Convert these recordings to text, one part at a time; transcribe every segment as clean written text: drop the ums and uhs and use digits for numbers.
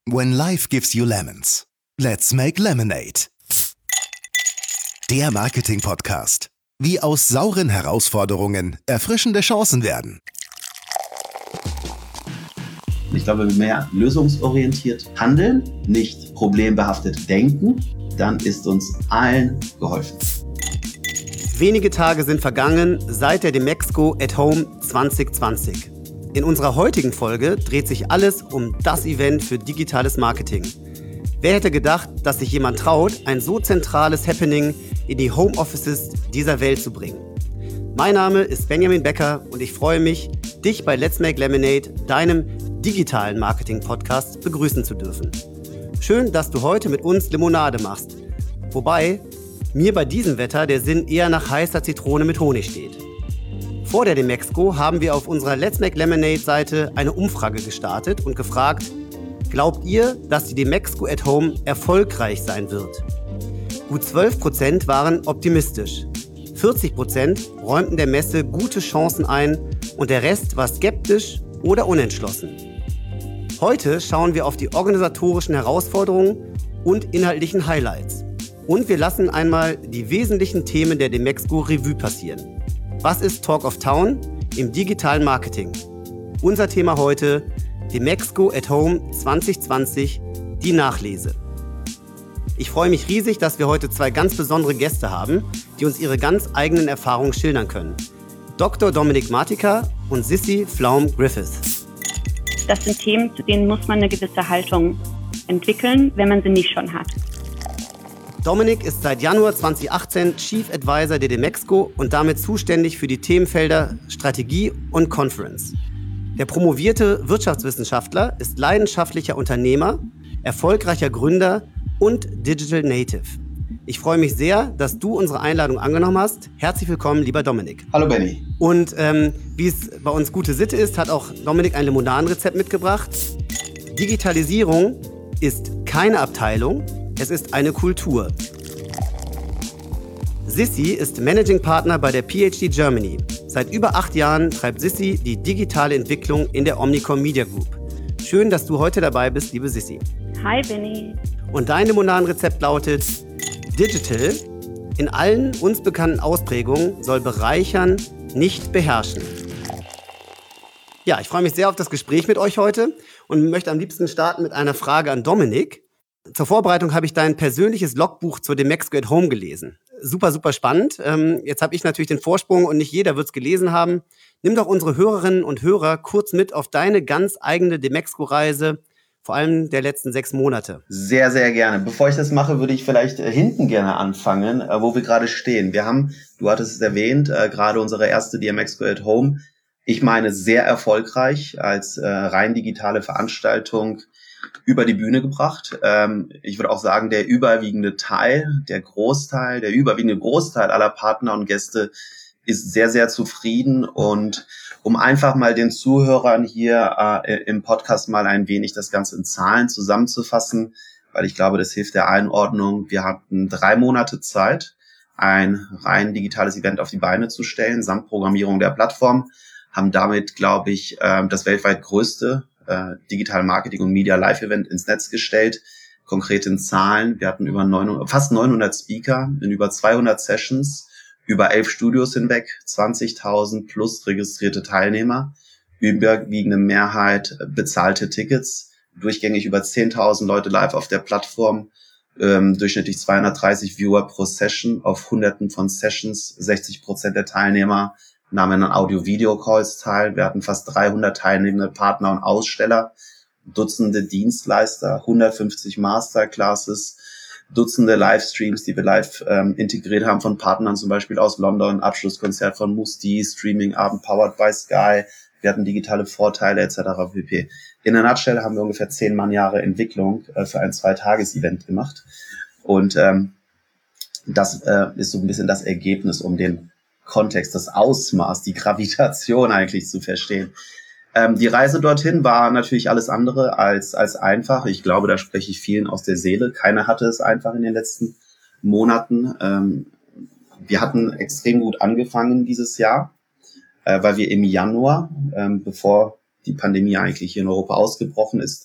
When life gives you lemons, let's make lemonade. Der Marketing-Podcast. Wie aus sauren Herausforderungen erfrischende Chancen werden. Ich glaube, wenn wir mehr lösungsorientiert handeln, nicht problembehaftet denken, dann ist uns allen geholfen. Wenige Tage sind vergangen seit der Demexco at Home 2020. In unserer heutigen Folge dreht sich alles um das Event für digitales Marketing. Wer hätte gedacht, dass sich jemand traut, ein so zentrales Happening in die Homeoffices dieser Welt zu bringen? Mein Name ist Benjamin Becker und ich freue mich, dich bei Let's Make Lemonade, deinem digitalen Marketing-Podcast, begrüßen zu dürfen. Schön, dass du heute mit uns Limonade machst. Wobei mir bei diesem Wetter der Sinn eher nach heißer Zitrone mit Honig steht. Vor der Demexco haben wir auf unserer Let's Make Lemonade-Seite eine Umfrage gestartet und gefragt, glaubt ihr, dass die Demexco at Home erfolgreich sein wird? Gut 12% waren optimistisch. 40% räumten der Messe gute Chancen ein und der Rest war skeptisch oder unentschlossen. Heute schauen wir auf die organisatorischen Herausforderungen und inhaltlichen Highlights. Und wir lassen einmal die wesentlichen Themen der Demexco Revue passieren. Was ist Talk of Town im digitalen Marketing? Unser Thema heute, Demexco at Home 2020, die Nachlese. Ich freue mich riesig, dass wir heute zwei ganz besondere Gäste haben, die uns ihre ganz eigenen Erfahrungen schildern können. Dr. Dominik Martika und Sissy Pflaum-Griffiths. Das sind Themen, zu denen muss man eine gewisse Haltung entwickeln, wenn man sie nicht schon hat. Dominik ist seit Januar 2018 Chief Advisor der Demexco und damit zuständig für die Themenfelder Strategie und Conference. Der promovierte Wirtschaftswissenschaftler ist leidenschaftlicher Unternehmer, erfolgreicher Gründer und Digital Native. Ich freue mich sehr, dass du unsere Einladung angenommen hast. Herzlich willkommen, lieber Dominik. Hallo Benny. Und wie es bei uns gute Sitte ist, hat auch Dominik ein Limonadenrezept mitgebracht. Digitalisierung ist keine Abteilung, es ist eine Kultur. Sissy ist Managing Partner bei der PhD Germany. Seit über 8 Jahren treibt Sissy die digitale Entwicklung in der Omnicom Media Group. Schön, dass du heute dabei bist, liebe Sissy. Hi Benny. Und dein Limonadenrezept lautet: Digital, in allen uns bekannten Ausprägungen, soll bereichern, nicht beherrschen. Ja, ich freue mich sehr auf das Gespräch mit euch heute und möchte am liebsten starten mit einer Frage an Dominik. Zur Vorbereitung habe ich dein persönliches Logbuch zur Demexco at Home gelesen. Super, super spannend. Jetzt habe ich natürlich den Vorsprung und nicht jeder wird es gelesen haben. Nimm doch unsere Hörerinnen und Hörer kurz mit auf deine ganz eigene Demexco-Reise, vor allem der letzten 6 Monate. Sehr, sehr gerne. Bevor ich das mache, würde ich vielleicht hinten gerne anfangen, wo wir gerade stehen. Wir haben, du hattest es erwähnt, gerade unsere erste Demexco at Home, ich meine sehr erfolgreich als rein digitale Veranstaltung über die Bühne gebracht. Ich würde auch sagen, der überwiegende Großteil aller Partner und Gäste ist sehr, sehr zufrieden. Und um einfach mal den Zuhörern hier im Podcast mal ein wenig das Ganze in Zahlen zusammenzufassen, weil ich glaube, das hilft der Einordnung. Wir hatten 3 Monate Zeit, ein rein digitales Event auf die Beine zu stellen, samt Programmierung der Plattform, haben damit, glaube ich, das weltweit größte Digital Marketing und Media Live Event ins Netz gestellt. Konkret in Zahlen: Wir hatten fast 900 Speaker in über 200 Sessions, über 11 Studios hinweg, 20.000 plus registrierte Teilnehmer, überwiegende Mehrheit bezahlte Tickets, durchgängig über 10.000 Leute live auf der Plattform, durchschnittlich 230 Viewer pro Session auf Hunderten von Sessions, 60% der Teilnehmer nahmen an Audio-Video-Calls teil. Wir hatten fast 300 teilnehmende Partner und Aussteller, Dutzende Dienstleister, 150 Masterclasses, Dutzende Livestreams, die wir live integriert haben von Partnern, zum Beispiel aus London, Abschlusskonzert von Musti, Streaming-Abend powered by Sky. Wir hatten digitale Vorteile etc. pp. In der Nutshell haben wir ungefähr 10 Mannjahre Entwicklung für ein 2-Tages-Event gemacht. Und das ist so ein bisschen das Ergebnis, um den Kontext, das Ausmaß, die Gravitation eigentlich zu verstehen. Die Reise dorthin war natürlich alles andere als einfach. Ich glaube, da spreche ich vielen aus der Seele. Keiner hatte es einfach in den letzten Monaten. Wir hatten extrem gut angefangen dieses Jahr, weil wir im Januar, bevor die Pandemie eigentlich hier in Europa ausgebrochen ist,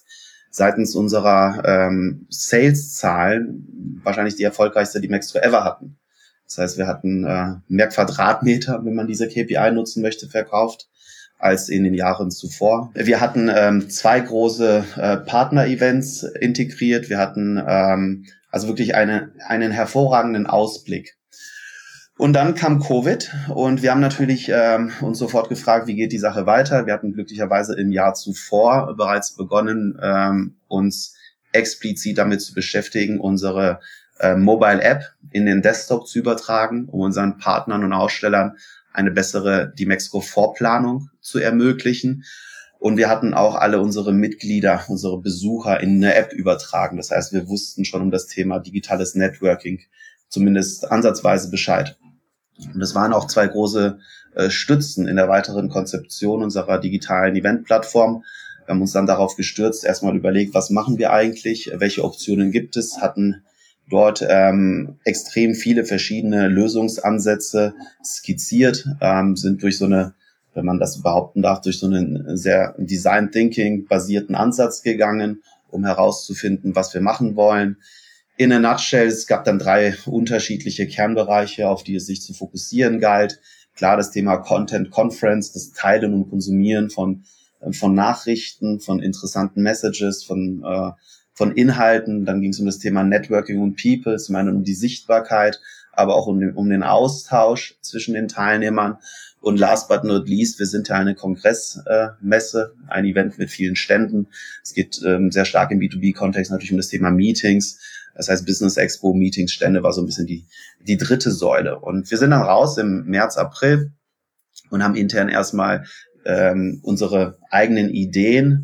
seitens unserer Sales-Zahlen wahrscheinlich die erfolgreichste, die Mexco ever hatten. Das heißt, wir hatten mehr Quadratmeter, wenn man diese KPI nutzen möchte, verkauft, als in den Jahren zuvor. Wir hatten 2 große Partner-Events integriert. Wir hatten also wirklich einen hervorragenden Ausblick. Und dann kam Covid und wir haben natürlich uns sofort gefragt, wie geht die Sache weiter. Wir hatten glücklicherweise im Jahr zuvor bereits begonnen, uns explizit damit zu beschäftigen, unsere Mobile App in den Desktop zu übertragen, um unseren Partnern und Ausstellern eine bessere Dimexco-Vorplanung zu ermöglichen. Und wir hatten auch alle unsere Mitglieder, unsere Besucher in eine App übertragen. Das heißt, wir wussten schon um das Thema digitales Networking zumindest ansatzweise Bescheid. Und das waren auch 2 große Stützen in der weiteren Konzeption unserer digitalen Eventplattform. Wir haben uns dann darauf gestürzt, erstmal überlegt, was machen wir eigentlich, welche Optionen gibt es, hatten dort extrem viele verschiedene Lösungsansätze skizziert, sind durch so eine, wenn man das behaupten darf, durch so einen sehr Design Thinking basierten Ansatz gegangen, um herauszufinden, was wir machen wollen. In a nutshell, es gab dann 3 unterschiedliche Kernbereiche, auf die es sich zu fokussieren galt. Klar, das Thema Content Conference, das Teilen und Konsumieren von Nachrichten, von interessanten Messages, von Inhalten. Dann ging es um das Thema Networking und People, zum einen um die Sichtbarkeit, aber auch um den Austausch zwischen den Teilnehmern. Und last but not least, wir sind ja eine Kongressmesse, ein Event mit vielen Ständen. Es geht sehr stark im B2B-Kontext natürlich um das Thema Meetings. Das heißt, Business Expo, Meetings, Stände war so ein bisschen die dritte Säule. Und wir sind dann raus im März, April und haben intern erstmal unsere eigenen Ideen,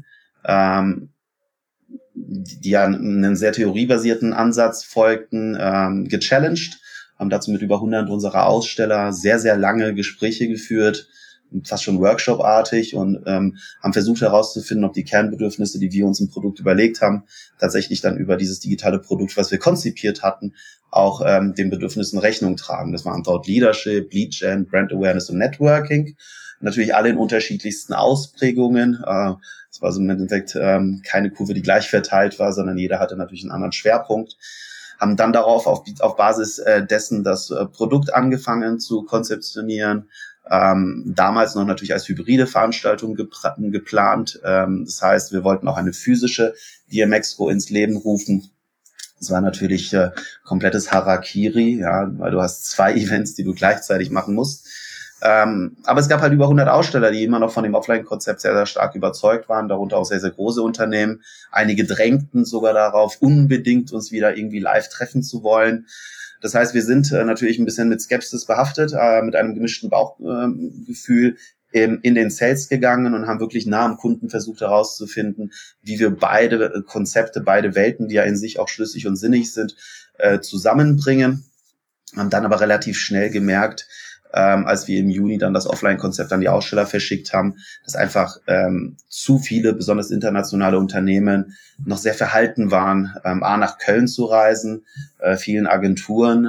die ja einen sehr theoriebasierten Ansatz folgten, gechallenged, haben dazu mit über 100 unserer Aussteller sehr, sehr lange Gespräche geführt, fast schon Workshop-artig, und haben versucht herauszufinden, ob die Kernbedürfnisse, die wir uns im Produkt überlegt haben, tatsächlich dann über dieses digitale Produkt, was wir konzipiert hatten, auch den Bedürfnissen Rechnung tragen. Das waren Thought Leadership, Lead Gen, Brand Awareness und Networking. Natürlich alle in unterschiedlichsten Ausprägungen. Es war so im Endeffekt keine Kurve, die gleich verteilt war, sondern jeder hatte natürlich einen anderen Schwerpunkt. Haben dann darauf auf Basis dessen das Produkt angefangen zu konzeptionieren. Damals noch natürlich als hybride Veranstaltung geplant. Das heißt, wir wollten auch eine physische DMExpo ins Leben rufen. Das war natürlich komplettes Harakiri, ja, weil du hast 2 Events, die du gleichzeitig machen musst. Aber es gab halt über 100 Aussteller, die immer noch von dem Offline-Konzept sehr, sehr stark überzeugt waren, darunter auch sehr, sehr große Unternehmen. Einige drängten sogar darauf, unbedingt uns wieder irgendwie live treffen zu wollen. Das heißt, wir sind natürlich ein bisschen mit Skepsis behaftet, mit einem gemischten Bauchgefühl in den Sales gegangen und haben wirklich nah am Kunden versucht herauszufinden, wie wir beide Konzepte, beide Welten, die ja in sich auch schlüssig und sinnig sind, zusammenbringen. Haben dann aber relativ schnell gemerkt, als wir im Juni dann das Offline-Konzept an die Aussteller verschickt haben, dass einfach zu viele, besonders internationale Unternehmen, noch sehr verhalten waren, nach Köln zu reisen. Vielen Agenturen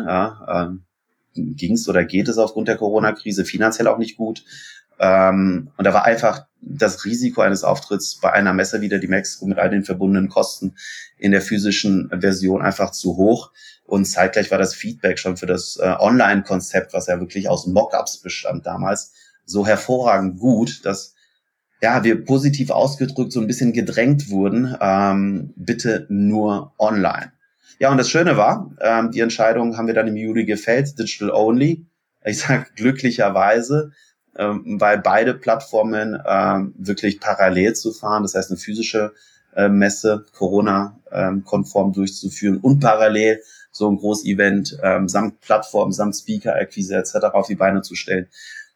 ging es oder geht es aufgrund der Corona-Krise finanziell auch nicht gut. Und da war einfach das Risiko eines Auftritts bei einer Messe wie der Dimexco mit all den verbundenen Kosten in der physischen Version einfach zu hoch. Und zeitgleich war das Feedback schon für das Online-Konzept, was ja wirklich aus Mockups bestand damals, so hervorragend gut, dass wir positiv ausgedrückt so ein bisschen gedrängt wurden, bitte nur online. Ja, und das Schöne war, die Entscheidung haben wir dann im Juli gefällt, digital only. Ich sage glücklicherweise, weil beide Plattformen wirklich parallel zu fahren, das heißt eine physische Messe Corona-konform durchzuführen und parallel so ein Groß-Event samt Plattform, samt Speaker-Akquise etc. auf die Beine zu stellen,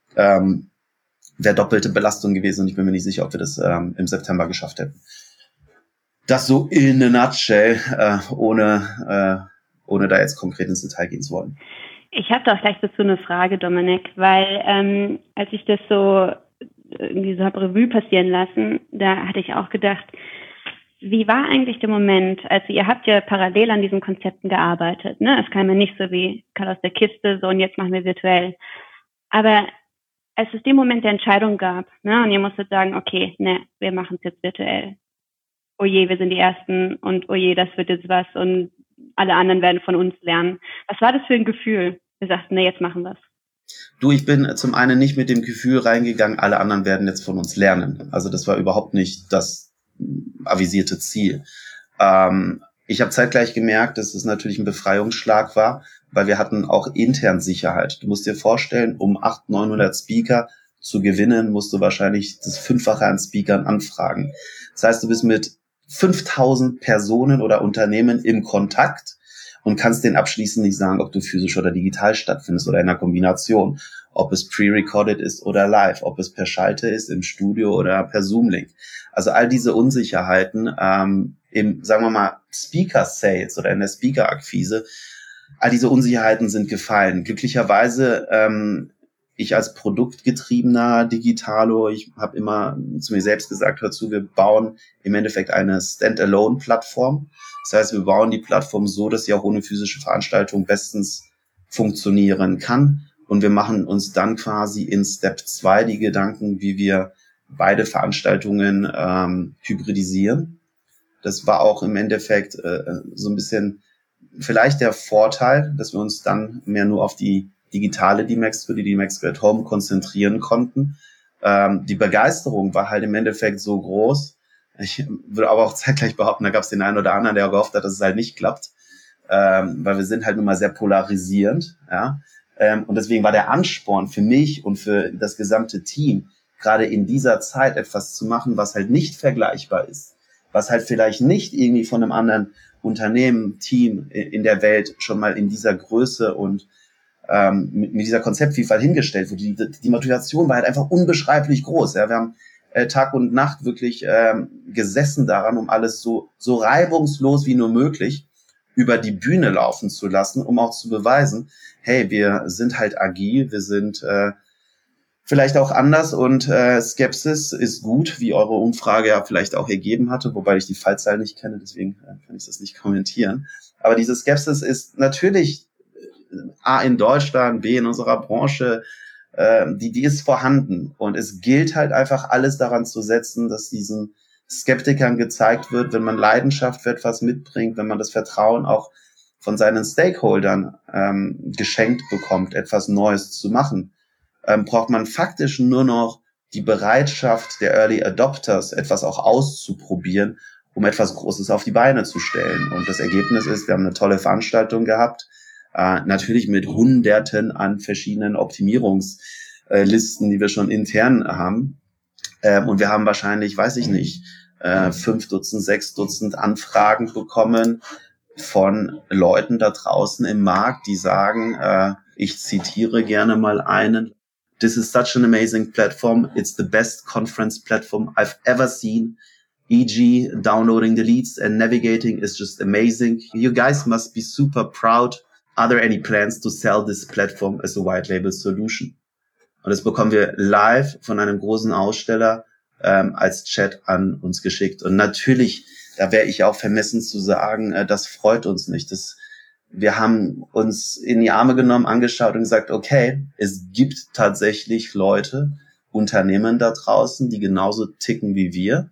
wäre doppelte Belastung gewesen und ich bin mir nicht sicher, ob wir das im September geschafft hätten. Das so in a nutshell, ohne da jetzt konkret ins Detail gehen zu wollen. Ich habe doch gleich dazu eine Frage, Dominik, weil als ich das so irgendwie so habe Revue passieren lassen, da hatte ich auch gedacht, wie war eigentlich der Moment, also ihr habt ja parallel an diesen Konzepten gearbeitet, ne? Es kam ja nicht so wie Karl aus der Kiste, so und jetzt machen wir virtuell. Aber als es den Moment der Entscheidung gab, ne, und ihr musstet sagen, okay, ne, wir machen es jetzt virtuell. oh je, wir sind die Ersten und oh je, das wird jetzt was und alle anderen werden von uns lernen. Was war das für ein Gefühl? Wir sagten, nee, jetzt machen wir es. Du, ich bin zum einen nicht mit dem Gefühl reingegangen, alle anderen werden jetzt von uns lernen. Also das war überhaupt nicht das avisierte Ziel. Ich habe zeitgleich gemerkt, dass es natürlich ein Befreiungsschlag war, weil wir hatten auch intern Sicherheit. Du musst dir vorstellen, um 800, 900 Speaker zu gewinnen, musst du wahrscheinlich das Fünffache an Speakern anfragen. Das heißt, du bist mit 5000 Personen oder Unternehmen im Kontakt und kannst denen abschließend nicht sagen, ob du physisch oder digital stattfindest oder in einer Kombination, ob es pre-recorded ist oder live, ob es per Schalte ist, im Studio oder per Zoom-Link. Also all diese Unsicherheiten im, sagen wir mal, Speaker-Sales oder in der Speaker-Akquise, all diese Unsicherheiten sind gefallen. Glücklicherweise, ich als produktgetriebener Digitalo, ich habe immer zu mir selbst gesagt, hör zu, wir bauen im Endeffekt eine Standalone-Plattform. Das heißt, wir bauen die Plattform so, dass sie auch ohne physische Veranstaltung bestens funktionieren kann. Und wir machen uns dann quasi in Step 2 die Gedanken, wie wir beide Veranstaltungen hybridisieren. Das war auch im Endeffekt so ein bisschen vielleicht der Vorteil, dass wir uns dann mehr nur auf die digitale DMEXCO, die DMEXCO at Home konzentrieren konnten. Die Begeisterung war halt im Endeffekt so groß. Ich würde aber auch zeitgleich behaupten, da gab es den einen oder anderen, der gehofft hat, dass es halt nicht klappt, weil wir sind halt nun mal sehr polarisierend, ja. Und deswegen war der Ansporn für mich und für das gesamte Team, gerade in dieser Zeit etwas zu machen, was halt nicht vergleichbar ist, was halt vielleicht nicht irgendwie von einem anderen Unternehmen, Team in der Welt schon mal in dieser Größe und mit dieser Konzeptvielfalt hingestellt wurde. Die Motivation war halt einfach unbeschreiblich groß. Ja. Wir haben Tag und Nacht wirklich gesessen daran, um alles so reibungslos wie nur möglich über die Bühne laufen zu lassen, um auch zu beweisen, hey, wir sind halt agil, wir sind vielleicht auch anders und Skepsis ist gut, wie eure Umfrage ja vielleicht auch ergeben hatte, wobei ich die Fallzahl nicht kenne, deswegen kann ich das nicht kommentieren. Aber diese Skepsis ist natürlich A in Deutschland, B in unserer Branche, die ist vorhanden. Und es gilt halt einfach alles daran zu setzen, dass diesen Skeptikern gezeigt wird, wenn man Leidenschaft für etwas mitbringt, wenn man das Vertrauen auch von seinen Stakeholdern geschenkt bekommt, etwas Neues zu machen, braucht man faktisch nur noch die Bereitschaft der Early Adopters, etwas auch auszuprobieren, um etwas Großes auf die Beine zu stellen. Und das Ergebnis ist, wir haben eine tolle Veranstaltung gehabt, natürlich mit Hunderten an verschiedenen Optimierungslisten, die wir schon intern haben. Und wir haben wahrscheinlich, weiß ich nicht, 5 Dutzend, 6 Dutzend Anfragen bekommen von Leuten da draußen im Markt, die sagen, ich zitiere gerne mal einen: "This is such an amazing platform. It's the best conference platform I've ever seen. E.g., downloading the leads and navigating is just amazing. You guys must be super proud. Are there any plans to sell this platform as a white label solution?" Und das bekommen wir live von einem großen Aussteller als Chat an uns geschickt. Und natürlich, da wäre ich auch vermessen zu sagen, das freut uns nicht. Wir haben uns in die Arme genommen, angeschaut und gesagt, okay, es gibt tatsächlich Leute, Unternehmen da draußen, die genauso ticken wie wir.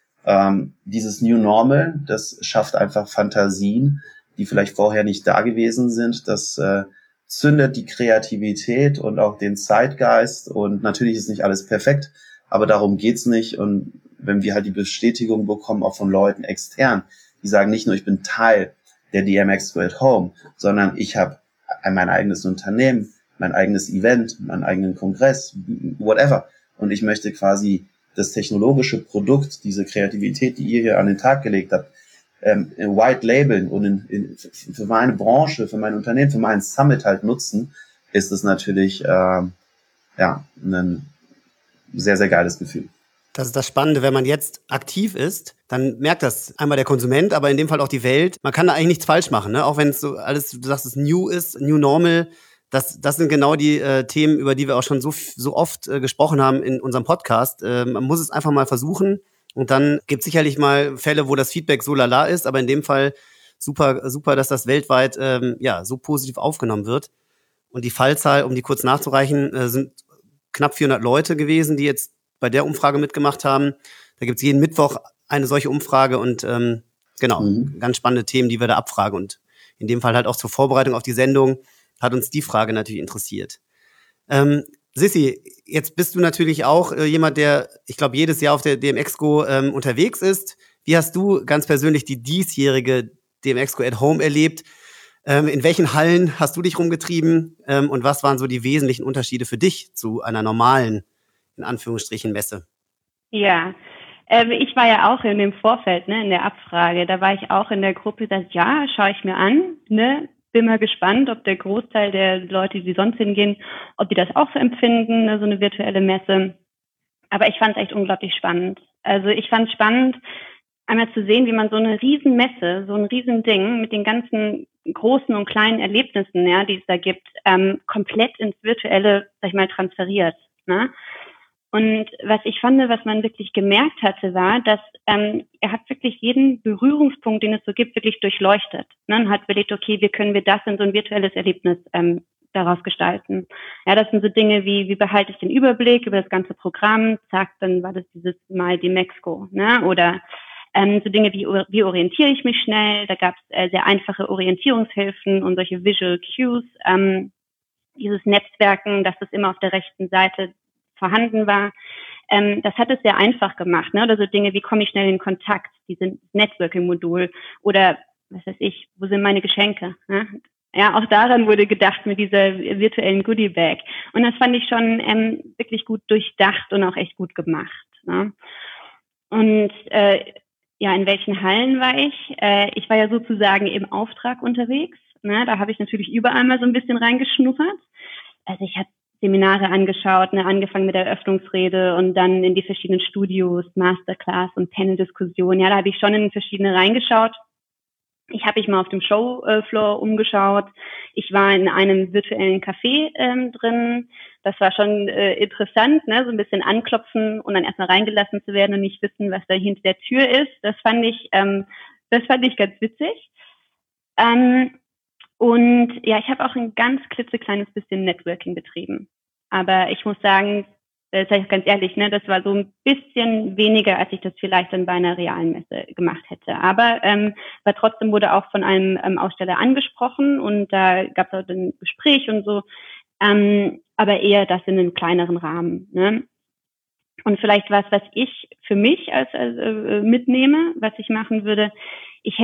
Dieses New Normal, das schafft einfach Fantasien, die vielleicht vorher nicht da gewesen sind. Das zündet die Kreativität und auch den Zeitgeist. Und natürlich ist nicht alles perfekt, aber darum geht's nicht. Und wenn wir halt die Bestätigung bekommen, auch von Leuten extern, die sagen nicht nur, ich bin Teil der DMEXCO at Home, sondern ich habe mein eigenes Unternehmen, mein eigenes Event, meinen eigenen Kongress, whatever. Und ich möchte quasi das technologische Produkt, diese Kreativität, die ihr hier an den Tag gelegt habt, white labeln und für meine Branche, für mein Unternehmen, für meinen Summit halt nutzen, ist es natürlich ein sehr, sehr geiles Gefühl. Das ist das Spannende, wenn man jetzt aktiv ist, dann merkt das einmal der Konsument, aber in dem Fall auch die Welt. Man kann da eigentlich nichts falsch machen, ne? Auch wenn es so alles, du sagst, es new ist, new normal. Das sind genau die Themen, über die wir auch schon so oft gesprochen haben in unserem Podcast. Man muss es einfach mal versuchen und dann gibt es sicherlich mal Fälle, wo das Feedback so lala ist, aber in dem Fall super, dass das weltweit so positiv aufgenommen wird. Und die Fallzahl, um die kurz nachzureichen, sind knapp 400 Leute gewesen, die jetzt bei der Umfrage mitgemacht haben. Da gibt es jeden Mittwoch eine solche Umfrage und ganz spannende Themen, die wir da abfragen. Und in dem Fall halt auch zur Vorbereitung auf die Sendung hat uns die Frage natürlich interessiert. Sissi, jetzt bist du natürlich auch jemand, der, ich glaube, jedes Jahr auf der DMEXCO unterwegs ist. Wie hast du ganz persönlich die diesjährige DMEXCO at Home erlebt? In welchen Hallen hast du dich rumgetrieben? Und was waren so die wesentlichen Unterschiede für dich zu einer normalen, in Anführungsstrichen, Messe? Ja, ich war ja auch in dem Vorfeld, in der Abfrage. Da war ich auch in der Gruppe, das ja, schaue ich mir an, Bin mal gespannt, ob der Großteil der Leute, die sonst hingehen, ob die das auch so empfinden, so eine virtuelle Messe. Aber ich fand es echt unglaublich spannend. Also ich fand es spannend, einmal zu sehen, wie man so eine Riesenmesse, so ein Riesending mit den ganzen großen und kleinen Erlebnissen, die es da gibt, komplett ins Virtuelle, sag ich mal, transferiert. Ne? Und was ich fand, was man wirklich gemerkt hatte, war, dass er hat wirklich jeden Berührungspunkt, den es so gibt, wirklich durchleuchtet. Ne? Und hat überlegt, okay, wie können wir das in so ein virtuelles Erlebnis daraus gestalten? Ja, das sind so Dinge wie behalte ich den Überblick über das ganze Programm? Zack, dann war das dieses Mal DMEXCO. Ne? Oder so Dinge wie orientiere ich mich schnell? Da gab es sehr einfache Orientierungshilfen und solche Visual Cues. Dieses Netzwerken, dass das immer auf der rechten Seite vorhanden war. Das hat es sehr einfach gemacht, ne? Oder so Dinge wie komme ich schnell in Kontakt, dieses Networking-Modul oder was weiß ich, wo sind meine Geschenke? Ne? Ja, auch daran wurde gedacht mit dieser virtuellen Goodie-Bag. Und das fand ich schon wirklich gut durchdacht und auch echt gut gemacht. Ne? Und in welchen Hallen war ich? Ich war ja sozusagen im Auftrag unterwegs. Ne? Da habe ich natürlich überall mal so ein bisschen reingeschnuppert. Also ich habe Seminare angeschaut, angefangen mit der Eröffnungsrede und dann in die verschiedenen Studios, Masterclass und Panel-Diskussion. Ja, da habe ich schon in verschiedene reingeschaut. Ich habe mich mal auf dem Showfloor umgeschaut. Ich war in einem virtuellen Café drin. Das war schon interessant, so ein bisschen anklopfen und dann erstmal reingelassen zu werden und nicht wissen, was da hinter der Tür ist. Das fand ich ganz witzig. Und ja, ich habe auch ein ganz klitzekleines bisschen Networking betrieben. Aber ich muss sagen, das sage ich ganz ehrlich, das war so ein bisschen weniger, als ich das vielleicht dann bei einer realen Messe gemacht hätte. Aber trotzdem wurde auch von einem Aussteller angesprochen und da gab es auch ein Gespräch und so. Aber eher das in einem kleineren Rahmen. Ne? Und vielleicht was ich für mich als mitnehme, was ich machen würde, ich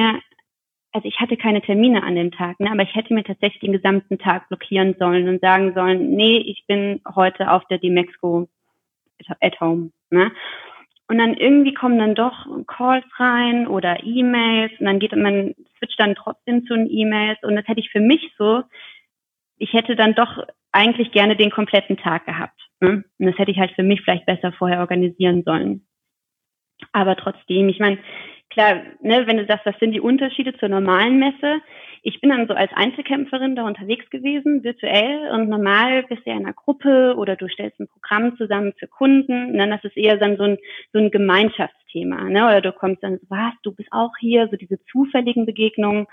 hatte keine Termine an dem Tag, aber ich hätte mir tatsächlich den gesamten Tag blockieren sollen und sagen sollen, nee, ich bin heute auf der DMEXCO at Home. Ne? Und dann irgendwie kommen dann doch Calls rein oder E-Mails und dann man switcht dann trotzdem zu den E-Mails und das hätte ich für mich so, ich hätte dann doch eigentlich gerne den kompletten Tag gehabt. Ne? Und das hätte ich halt für mich vielleicht besser vorher organisieren sollen. Aber trotzdem, ich meine, klar, wenn du sagst, was sind die Unterschiede zur normalen Messe? Ich bin dann so als Einzelkämpferin da unterwegs gewesen, virtuell. Und normal bist du ja in einer Gruppe oder du stellst ein Programm zusammen für Kunden. Und das ist eher dann so ein Gemeinschaftsthema. Ne? Oder du kommst dann so, was, du bist auch hier, so diese zufälligen Begegnungen.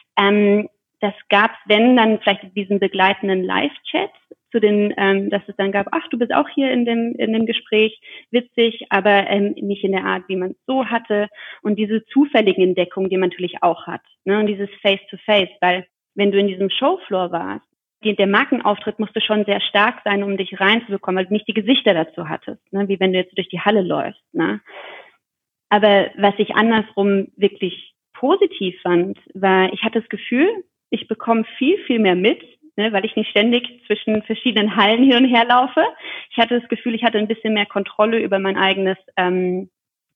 Das gab's, wenn, dann vielleicht diesen begleitenden Live-Chat zu dass es dann gab, ach, du bist auch hier in dem Gespräch, witzig, aber nicht in der Art, wie man es so hatte. Und diese zufälligen Entdeckungen, die man natürlich auch hat. Ne? Und dieses Face-to-Face, weil wenn du in diesem Showfloor warst, der Markenauftritt musste schon sehr stark sein, um dich reinzubekommen, weil du nicht die Gesichter dazu hattest, ne? Wie wenn du jetzt durch die Halle läufst. Ne? Aber was ich andersrum wirklich positiv fand, war, ich hatte das Gefühl, ich bekomme viel, viel mehr mit, weil ich nicht ständig zwischen verschiedenen Hallen hin und her laufe. Ich hatte das Gefühl, ich hatte ein bisschen mehr Kontrolle über meinen eigenen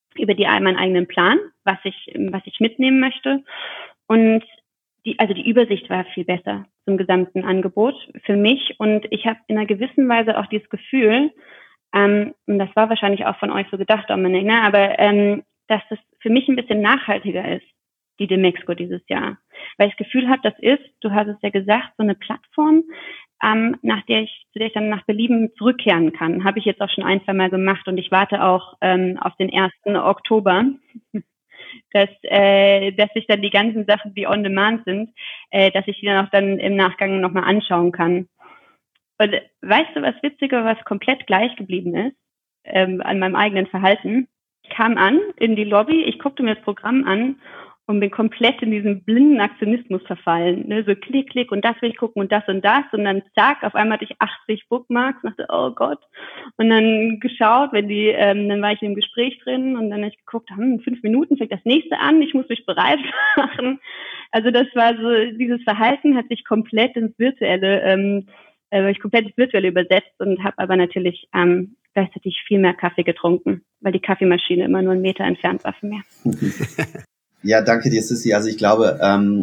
Plan, was ich mitnehmen möchte. Und die Übersicht war viel besser zum gesamten Angebot für mich. Und ich habe in einer gewissen Weise auch dieses Gefühl, und das war wahrscheinlich auch von euch so gedacht, Dominik, aber dass das für mich ein bisschen nachhaltiger ist, die DMEXCO dieses Jahr. Weil ich das Gefühl habe, du hast es ja gesagt, so eine Plattform, zu der ich dann nach Belieben zurückkehren kann. Habe ich jetzt auch schon 1-2 Mal gemacht und ich warte auch auf den 1. Oktober, dass ich dann die ganzen Sachen, die on demand sind, dass ich die dann auch dann im Nachgang nochmal anschauen kann. Und weißt du, was Witziger, was komplett gleich geblieben ist an meinem eigenen Verhalten? kam an in die Lobby, ich guckte mir das Programm an und bin komplett in diesen blinden Aktionismus verfallen. Ne? So klick, klick und das will ich gucken und das. Und dann zack, auf einmal hatte ich 80 Bookmarks und dachte, oh Gott. Und dann geschaut, dann war ich im Gespräch drin und dann habe ich geguckt, 5 Minuten fängt das nächste an, ich muss mich bereit machen. Also das war so, dieses Verhalten hat sich komplett ins Virtuelle übersetzt und habe aber natürlich gleichzeitig viel mehr Kaffee getrunken, weil die Kaffeemaschine immer nur 1 Meter entfernt war von mir. Ja, danke dir, Sissi. Also ich glaube,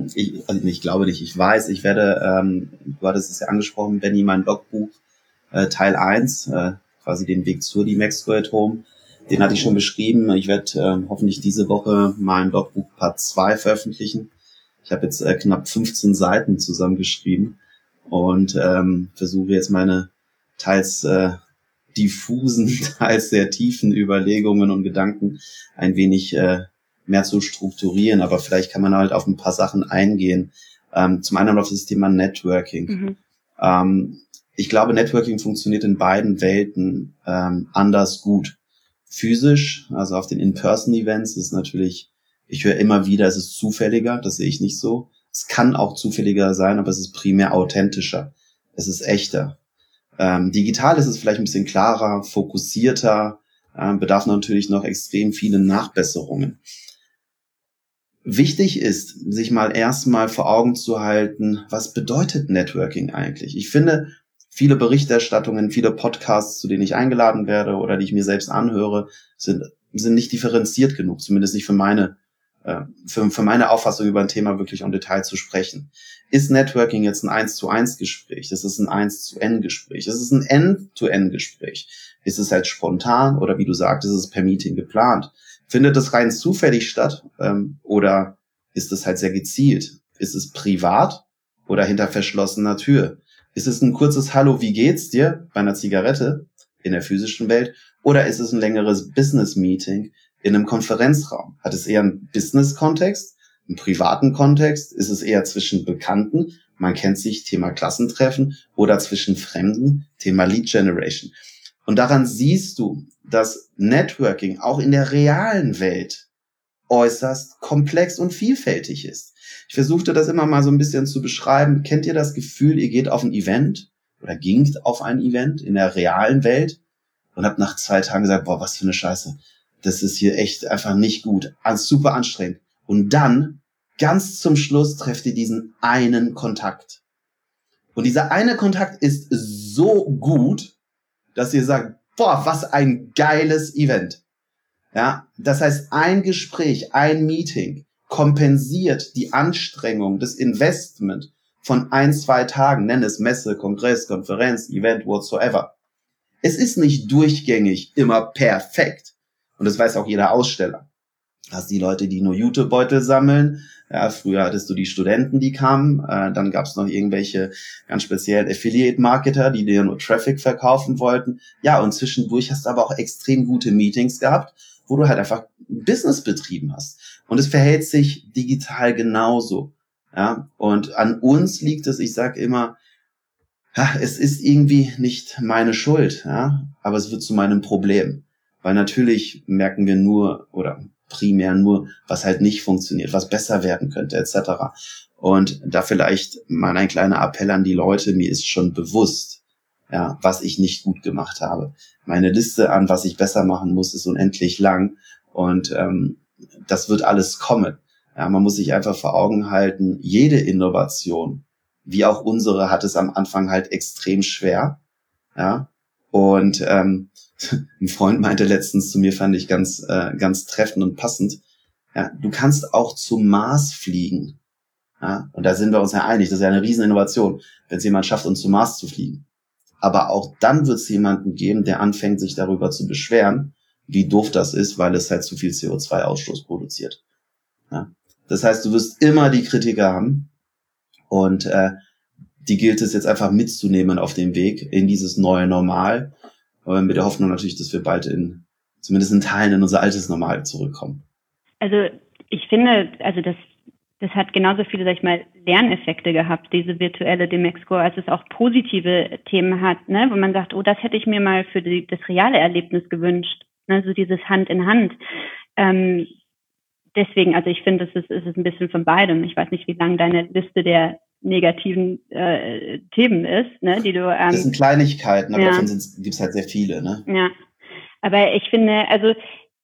ich weiß, ich werde, du hattest es ja angesprochen, Benni, mein Blogbuch, Teil 1, quasi den Weg zur Dimexco at Home, den hatte ich schon beschrieben. Ich werde hoffentlich diese Woche mein Blogbuch Part 2 veröffentlichen. Ich habe jetzt knapp 15 Seiten zusammengeschrieben und versuche jetzt meine teils diffusen, teils sehr tiefen Überlegungen und Gedanken ein wenig mehr zu strukturieren, aber vielleicht kann man halt auf ein paar Sachen eingehen. Zum einen auf das Thema Networking. Ich glaube, Networking funktioniert in beiden Welten anders gut. Physisch, also auf den In-Person-Events, ist natürlich, ich höre immer wieder, es ist zufälliger, das sehe ich nicht so. Es kann auch zufälliger sein, aber es ist primär authentischer. Es ist echter. Digital ist es vielleicht ein bisschen klarer, fokussierter, bedarf natürlich noch extrem vielen Nachbesserungen. Wichtig ist, sich mal erstmal vor Augen zu halten, was bedeutet Networking eigentlich? Ich finde, viele Berichterstattungen, viele Podcasts, zu denen ich eingeladen werde oder die ich mir selbst anhöre, sind nicht differenziert genug, zumindest nicht für meine Auffassung über ein Thema wirklich im Detail zu sprechen. Ist Networking jetzt ein 1-zu-1 Gespräch? Ist es ein 1-zu-N Gespräch? Ist es ein End-to-End Gespräch? Ist es halt spontan oder wie du sagtest, ist es per Meeting geplant? Findet es rein zufällig statt oder ist es halt sehr gezielt? Ist es privat oder hinter verschlossener Tür? Ist es ein kurzes Hallo, wie geht's dir bei einer Zigarette in der physischen Welt oder ist es ein längeres Business-Meeting in einem Konferenzraum? Hat es eher einen Business-Kontext, einen privaten Kontext? Ist es eher zwischen Bekannten, man kennt sich, Thema Klassentreffen, oder zwischen Fremden, Thema Lead Generation? Und daran siehst du, dass Networking auch in der realen Welt äußerst komplex und vielfältig ist. Ich versuchte das immer mal so ein bisschen zu beschreiben. Kennt ihr das Gefühl, ihr geht auf ein Event oder gingt auf ein Event in der realen Welt und habt nach 2 Tagen gesagt, boah, was für eine Scheiße. Das ist hier echt einfach nicht gut. Super anstrengend. Und dann, ganz zum Schluss, trefft ihr diesen einen Kontakt. Und dieser eine Kontakt ist so gut, dass ihr sagt, boah, was ein geiles Event. Ja, das heißt, ein Gespräch, ein Meeting kompensiert die Anstrengung des Investment von 1-2 Tagen, nenn es Messe, Kongress, Konferenz, Event, whatsoever. Es ist nicht durchgängig immer perfekt. Und das weiß auch jeder Aussteller. Hast die Leute, die nur Jutebeutel sammeln. Ja, früher hattest du die Studenten, die kamen. Dann gab es noch irgendwelche ganz speziellen Affiliate-Marketer, die dir nur Traffic verkaufen wollten. Ja, und zwischendurch hast du aber auch extrem gute Meetings gehabt, wo du halt einfach Business betrieben hast. Und es verhält sich digital genauso. Ja, und an uns liegt es, ich sage immer, ja, es ist irgendwie nicht meine Schuld, ja, aber es wird zu meinem Problem. Weil natürlich merken wir nur oder primär nur, was halt nicht funktioniert, was besser werden könnte, etc. Und da vielleicht mal ein kleiner Appell an die Leute, mir ist schon bewusst, ja, was ich nicht gut gemacht habe. Meine Liste an, was ich besser machen muss, ist unendlich lang und das wird alles kommen. Ja, man muss sich einfach vor Augen halten, jede Innovation, wie auch unsere, hat es am Anfang halt extrem schwer, ja, und ein Freund meinte letztens zu mir, fand ich ganz treffend und passend, ja, du kannst auch zum Mars fliegen. Ja, und da sind wir uns ja einig, das ist ja eine riesen Innovation, wenn es jemand schafft, uns zum Mars zu fliegen. Aber auch dann wird es jemanden geben, der anfängt, sich darüber zu beschweren, wie doof das ist, weil es halt zu viel CO2-Ausstoß produziert. Ja, das heißt, du wirst immer die Kritiker haben und die gilt es jetzt einfach mitzunehmen auf dem Weg in dieses neue Normal. Mit der Hoffnung natürlich, dass wir bald zumindest in Teilen in unser altes Normal zurückkommen. Also ich finde, also das hat genauso viele, sag ich mal, Lerneffekte gehabt, diese virtuelle Dimexco, als es auch positive Themen hat, ne, wo man sagt, oh, das hätte ich mir mal für das reale Erlebnis gewünscht. Also dieses Hand in Hand. Deswegen, also ich finde, es ist ein bisschen von beidem. Ich weiß nicht, wie lang deine Liste der negativen Themen ist, ne, die du. Das sind Kleinigkeiten, aber davon gibt es halt sehr viele, ne? Ja, aber ich finde, also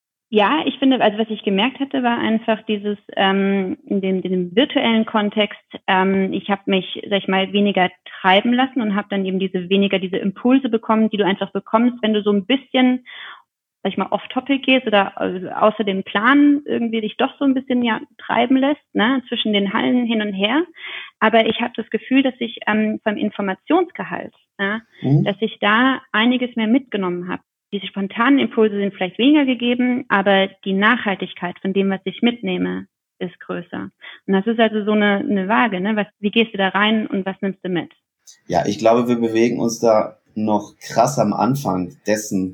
was ich gemerkt hatte, war einfach dieses, in dem virtuellen Kontext, ich habe mich, sag ich mal, weniger treiben lassen und habe dann eben diese Impulse bekommen, die du einfach bekommst, wenn du so ein bisschen, sag ich mal, off-topic gehst oder außer dem Plan irgendwie dich doch so ein bisschen treiben lässt, ne, zwischen den Hallen hin und her. Aber ich habe das Gefühl, dass ich vom Informationsgehalt, dass ich da einiges mehr mitgenommen habe. Diese spontanen Impulse sind vielleicht weniger gegeben, aber die Nachhaltigkeit von dem, was ich mitnehme, ist größer. Und das ist also so eine Waage, ne? Wie gehst du da rein und was nimmst du mit? Ja, ich glaube, wir bewegen uns da noch krass am Anfang dessen,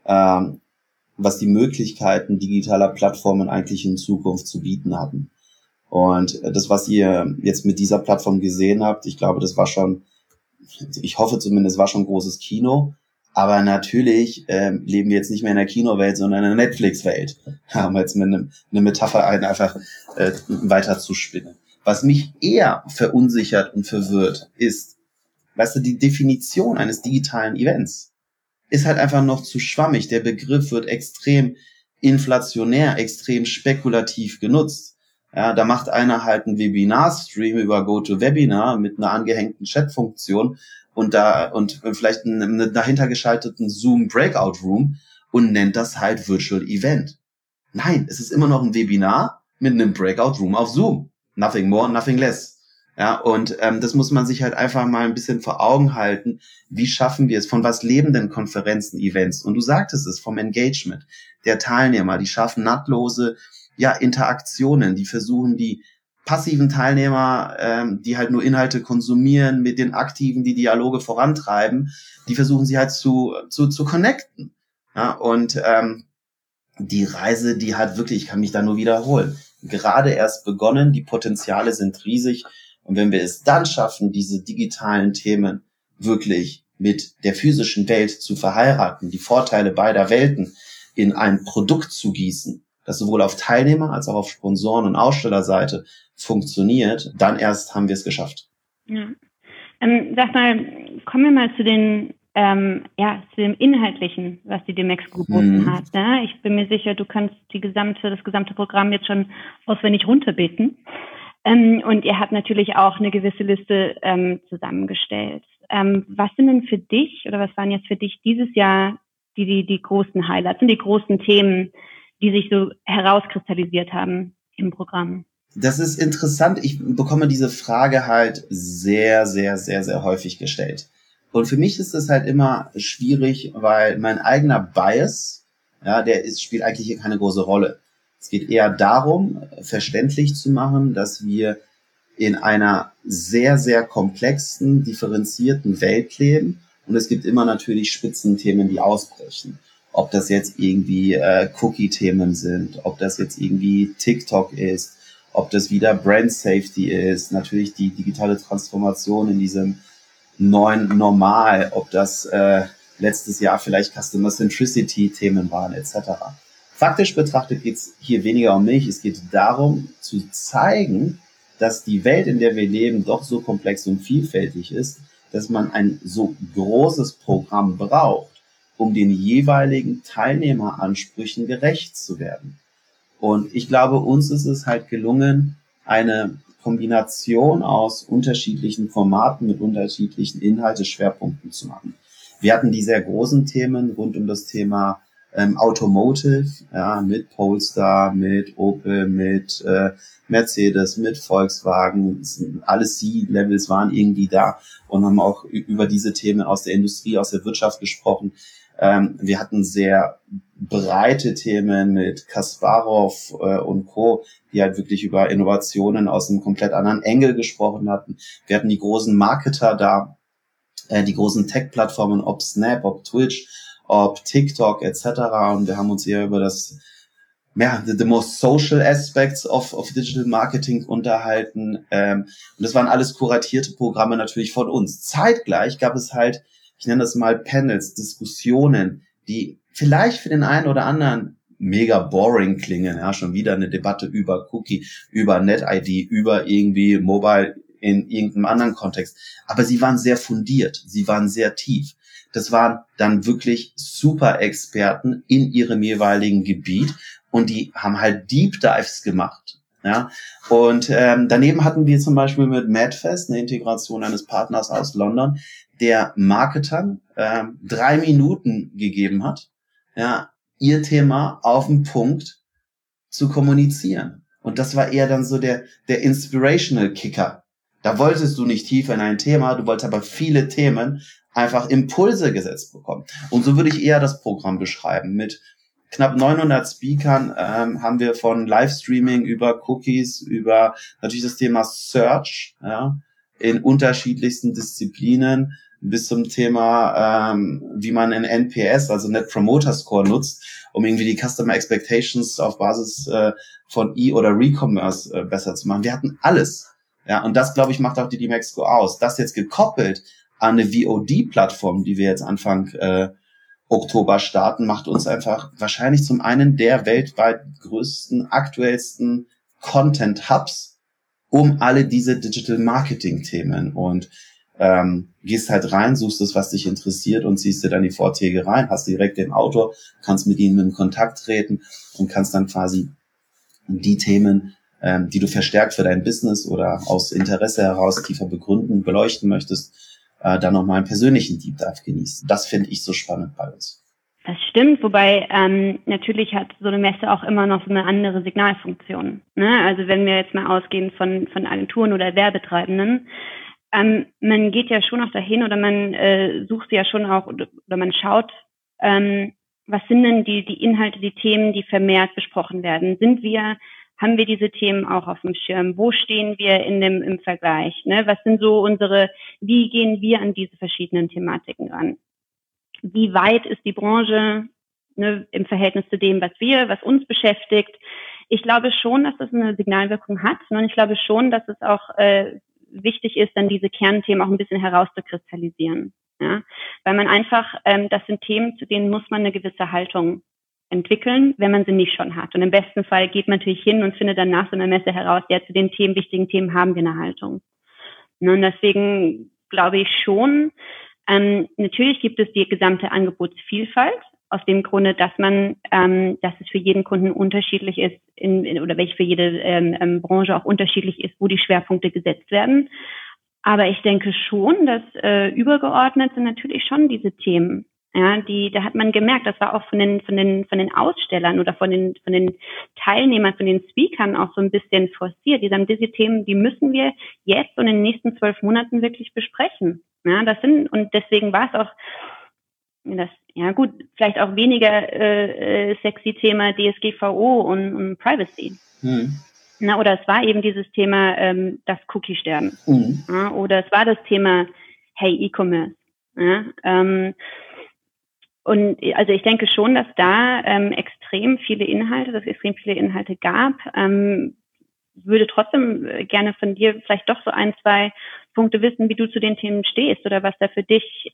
was die Möglichkeiten digitaler Plattformen eigentlich in Zukunft zu bieten hatten. Und das, was ihr jetzt mit dieser Plattform gesehen habt, ich glaube, das war schon, ich hoffe zumindest, war schon großes Kino. Aber natürlich leben wir jetzt nicht mehr in der Kinowelt, sondern in der Netflix-Welt. Um jetzt mit eine Metapher einfach weiter zu spinnen. Was mich eher verunsichert und verwirrt ist, weißt du, die Definition eines digitalen Events ist halt einfach noch zu schwammig. Der Begriff wird extrem inflationär, extrem spekulativ genutzt. Ja, da macht einer halt einen Webinar-Stream über GoToWebinar mit einer angehängten Chat-Funktion und vielleicht einen dahinter geschalteten Zoom Breakout Room und nennt das halt Virtual Event. Nein, es ist immer noch ein Webinar mit einem Breakout Room auf Zoom. Nothing more, nothing less. Ja, und das muss man sich halt einfach mal ein bisschen vor Augen halten. Wie schaffen wir es? Von was leben denn Konferenzen, Events? Und du sagtest es, vom Engagement der Teilnehmer. Die schaffen nahtlose Interaktionen. Die versuchen, die passiven Teilnehmer, die halt nur Inhalte konsumieren, mit den Aktiven, die Dialoge vorantreiben, die versuchen sie halt zu connecten. Ja, und die Reise, die hat wirklich, ich kann mich da nur wiederholen, gerade erst begonnen, die Potenziale sind riesig. Und wenn wir es dann schaffen, diese digitalen Themen wirklich mit der physischen Welt zu verheiraten, die Vorteile beider Welten in ein Produkt zu gießen, das sowohl auf Teilnehmer als auch auf Sponsoren- und Ausstellerseite funktioniert, dann erst haben wir es geschafft. Ja. Sag mal, kommen wir mal zu dem Inhaltlichen, was die Demexco geboten hat. Ne? Ich bin mir sicher, du kannst das gesamte Programm jetzt schon auswendig runterbeten. Und ihr habt natürlich auch eine gewisse Liste zusammengestellt. Was sind denn für dich oder was waren jetzt für dich dieses Jahr die großen Highlights und die großen Themen, die sich so herauskristallisiert haben im Programm? Das ist interessant. Ich bekomme diese Frage halt sehr, sehr, sehr, sehr häufig gestellt. Und für mich ist das halt immer schwierig, weil mein eigener Bias, spielt eigentlich hier keine große Rolle. Es geht eher darum, verständlich zu machen, dass wir in einer sehr, sehr komplexen, differenzierten Welt leben. Und es gibt immer natürlich Spitzenthemen, die ausbrechen. Ob das jetzt irgendwie Cookie-Themen sind, ob das jetzt irgendwie TikTok ist, ob das wieder Brand Safety ist, natürlich die digitale Transformation in diesem neuen Normal, ob das letztes Jahr vielleicht Customer Centricity Themen waren, etc. Faktisch betrachtet geht es hier weniger um mich. Es geht darum, zu zeigen, dass die Welt, in der wir leben, doch so komplex und vielfältig ist, dass man ein so großes Programm braucht, um den jeweiligen Teilnehmeransprüchen gerecht zu werden. Und ich glaube, uns ist es halt gelungen, eine Kombination aus unterschiedlichen Formaten mit unterschiedlichen Inhalteschwerpunkten zu machen. Wir hatten die sehr großen Themen rund um das Thema Automotive, mit Polestar, mit Opel, mit Mercedes, mit Volkswagen. Alle C-Levels waren irgendwie da und haben auch über diese Themen aus der Industrie, aus der Wirtschaft gesprochen. Wir hatten sehr breite Themen mit Kasparov und Co., die halt wirklich über Innovationen aus einem komplett anderen Engel gesprochen hatten. Wir hatten die großen Marketer da, die großen Tech-Plattformen, ob Snap, ob Twitch, ob TikTok etc. Und wir haben uns hier über das the most social aspects of digital marketing unterhalten. Und das waren alles kuratierte Programme natürlich von uns. Zeitgleich gab es halt, ich nenne das mal Panels, Diskussionen, die vielleicht für den einen oder anderen mega boring klingen, ja, schon wieder eine Debatte über Cookie, über NetID, über irgendwie Mobile in irgendeinem anderen Kontext. Aber sie waren sehr fundiert, sie waren sehr tief. Das waren dann wirklich super Experten in ihrem jeweiligen Gebiet und die haben halt Deep Dives gemacht. Ja, und daneben hatten wir zum Beispiel mit Madfest eine Integration eines Partners aus London, der Marketern 3 Minuten gegeben hat, ja, ihr Thema auf den Punkt zu kommunizieren. Und das war eher dann so der Inspirational Kicker. Da wolltest du nicht tiefer in ein Thema, du wolltest aber viele Themen einfach Impulse gesetzt bekommen. Und so würde ich eher das Programm beschreiben. Mit knapp 900 Speakern haben wir von Livestreaming über Cookies, über natürlich das Thema Search, ja, in unterschiedlichsten Disziplinen, bis zum Thema, wie man einen NPS, also Net Promoter Score nutzt, um irgendwie die Customer Expectations auf Basis von oder Recommerce besser zu machen. Wir hatten alles. Ja, und das, glaube ich, macht auch die Demexco aus. Das jetzt gekoppelt an eine VOD-Plattform, die wir jetzt Anfang Oktober starten, macht uns einfach wahrscheinlich zum einen der weltweit größten, aktuellsten Content-Hubs um alle diese Digital-Marketing-Themen. Und gehst halt rein, suchst das, was dich interessiert und ziehst dir dann die Vorträge rein, hast direkt den Autor, kannst mit ihnen in Kontakt treten und kannst dann quasi die Themen, die du verstärkt für dein Business oder aus Interesse heraus tiefer begründen, beleuchten möchtest, dann nochmal einen persönlichen Deep Dive genießen. Das finde ich so spannend bei uns. Das stimmt, wobei natürlich hat so eine Messe auch immer noch so eine andere Signalfunktion. Ne? Also wenn wir jetzt mal ausgehen von Agenturen oder Werbetreibenden, man geht ja schon auch dahin oder man sucht ja schon auch oder man schaut, was sind denn die Inhalte, die Themen, die vermehrt besprochen werden? Haben wir diese Themen auch auf dem Schirm? Wo stehen wir im Vergleich? Ne? Was sind so wie gehen wir an diese verschiedenen Thematiken ran? Wie weit ist die Branche, ne, im Verhältnis zu dem, was uns beschäftigt? Ich glaube schon, dass das eine Signalwirkung hat, und ich glaube schon, dass es auch wichtig ist, dann diese Kernthemen auch ein bisschen herauszukristallisieren. Ja? Weil man einfach, das sind Themen, zu denen muss man eine gewisse Haltung entwickeln, wenn man sie nicht schon hat. Und im besten Fall geht man natürlich hin und findet dann nach so einer Messe heraus, ja, zu den wichtigen Themen haben wir eine Haltung. Und deswegen glaube ich schon, natürlich gibt es die gesamte Angebotsvielfalt, aus dem Grunde, dass es für jeden Kunden unterschiedlich ist, oder welche für jede Branche auch unterschiedlich ist, wo die Schwerpunkte gesetzt werden. Aber ich denke schon, dass übergeordnet sind natürlich schon diese Themen. Ja, da hat man gemerkt, das war auch von den Ausstellern oder von den Teilnehmern, von den Speakern auch so ein bisschen forciert. Diese Themen, die müssen wir jetzt und in den nächsten 12 Monaten wirklich besprechen. Ja, und deswegen war es auch vielleicht auch weniger sexy Thema DSGVO und Privacy. Oder es war eben dieses Thema das Cookie-Sterben. Ja, oder es war das Thema Hey E-Commerce. Ja, und also ich denke schon, dass da extrem viele Inhalte gab. Würde trotzdem gerne von dir vielleicht doch so 1, 2 Punkte wissen, wie du zu den Themen stehst oder was da für dich,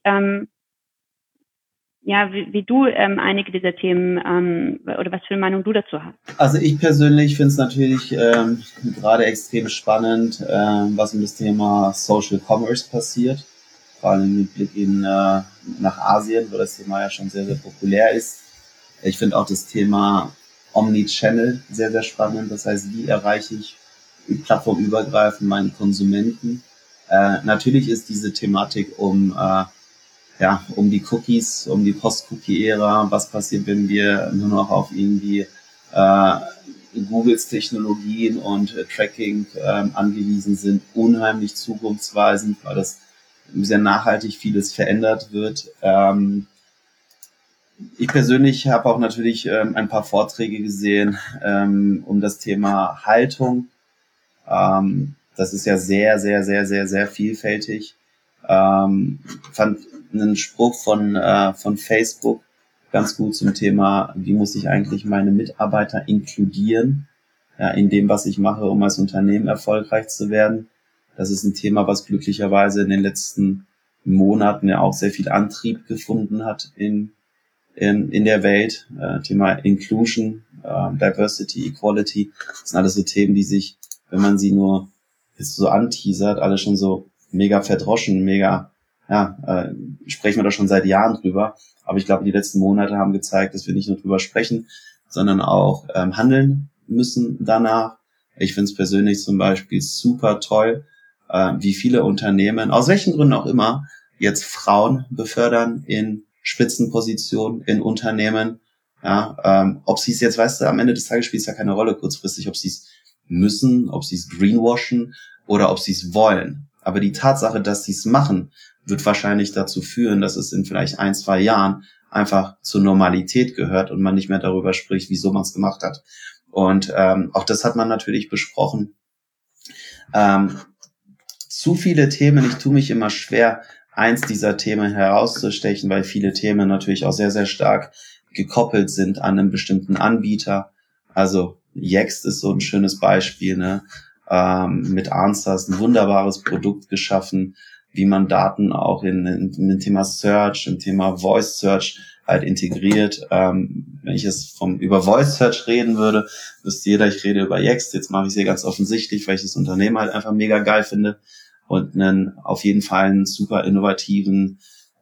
wie du einige dieser Themen oder was für eine Meinung du dazu hast. Also ich persönlich finde es natürlich gerade extrem spannend, was um das Thema Social Commerce passiert. Vor allem mit Blick nach Asien, wo das Thema ja schon sehr, sehr populär ist. Ich finde auch das Thema Omnichannel sehr, sehr spannend. Das heißt, wie erreiche ich plattformübergreifend meinen Konsumenten? Natürlich ist diese Thematik um die Cookies, um die Post-Cookie-Ära. Was passiert, wenn wir nur noch auf irgendwie Googles Technologien und Tracking angewiesen sind? Unheimlich zukunftsweisend, weil das sehr nachhaltig vieles verändert wird. Ich persönlich habe auch natürlich ein paar Vorträge gesehen um das Thema Haltung. Das ist ja sehr, sehr, sehr, sehr, sehr vielfältig. Fand einen Spruch von Facebook ganz gut zum Thema, wie muss ich eigentlich meine Mitarbeiter inkludieren, in dem, was ich mache, um als Unternehmen erfolgreich zu werden. Das ist ein Thema, was glücklicherweise in den letzten Monaten ja auch sehr viel Antrieb gefunden hat in in der Welt. Thema Inclusion, Diversity, Equality, das sind alles so Themen, die sich, wenn man sie nur jetzt so anteasert, alle schon so mega verdroschen, sprechen wir da schon seit Jahren drüber. Aber ich glaube, die letzten Monate haben gezeigt, dass wir nicht nur drüber sprechen, sondern auch handeln müssen danach. Ich finde es persönlich zum Beispiel super toll, wie viele Unternehmen, aus welchen Gründen auch immer, jetzt Frauen befördern in Spitzenpositionen in Unternehmen. Ja, ob sie es jetzt, weißt du, am Ende des Tages spielt es ja keine Rolle kurzfristig, ob sie es müssen, ob sie es greenwashen oder ob sie es wollen. Aber die Tatsache, dass sie es machen, wird wahrscheinlich dazu führen, dass es in vielleicht 1-2 Jahren einfach zur Normalität gehört und man nicht mehr darüber spricht, wieso man es gemacht hat. Und auch das hat man natürlich besprochen. Zu viele Themen, ich tue mich immer schwer, eins dieser Themen herauszustechen, weil viele Themen natürlich auch sehr, sehr stark gekoppelt sind an einen bestimmten Anbieter. Also Yext ist so ein schönes Beispiel, ne? Mit Answers ein wunderbares Produkt geschaffen, wie man Daten auch in dem Thema Search, im Thema Voice Search halt integriert. Wenn ich es über Voice Search reden würde, wüsste jeder, ich rede über Yext. Jetzt mache ich es hier ganz offensichtlich, weil ich das Unternehmen halt einfach mega geil finde und auf jeden Fall einen super innovativen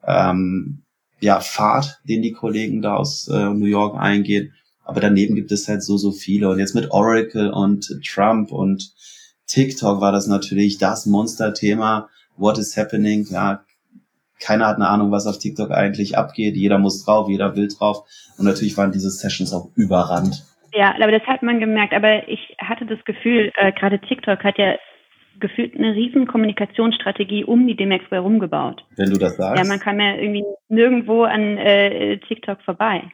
Pfad, den die Kollegen da aus New York eingehen. Aber daneben gibt es halt so viele. Und jetzt mit Oracle und Trump und TikTok war das natürlich das Monsterthema. What is happening? Ja, keiner hat eine Ahnung, was auf TikTok eigentlich abgeht. Jeder muss drauf, jeder will drauf. Und natürlich waren diese Sessions auch überrannt. Ja, aber das hat man gemerkt. Aber ich hatte das Gefühl, gerade TikTok hat ja gefühlt eine riesen Kommunikationsstrategie um die Demexco herumgebaut. Wenn du das sagst. Ja, man kam ja irgendwie nirgendwo an TikTok vorbei.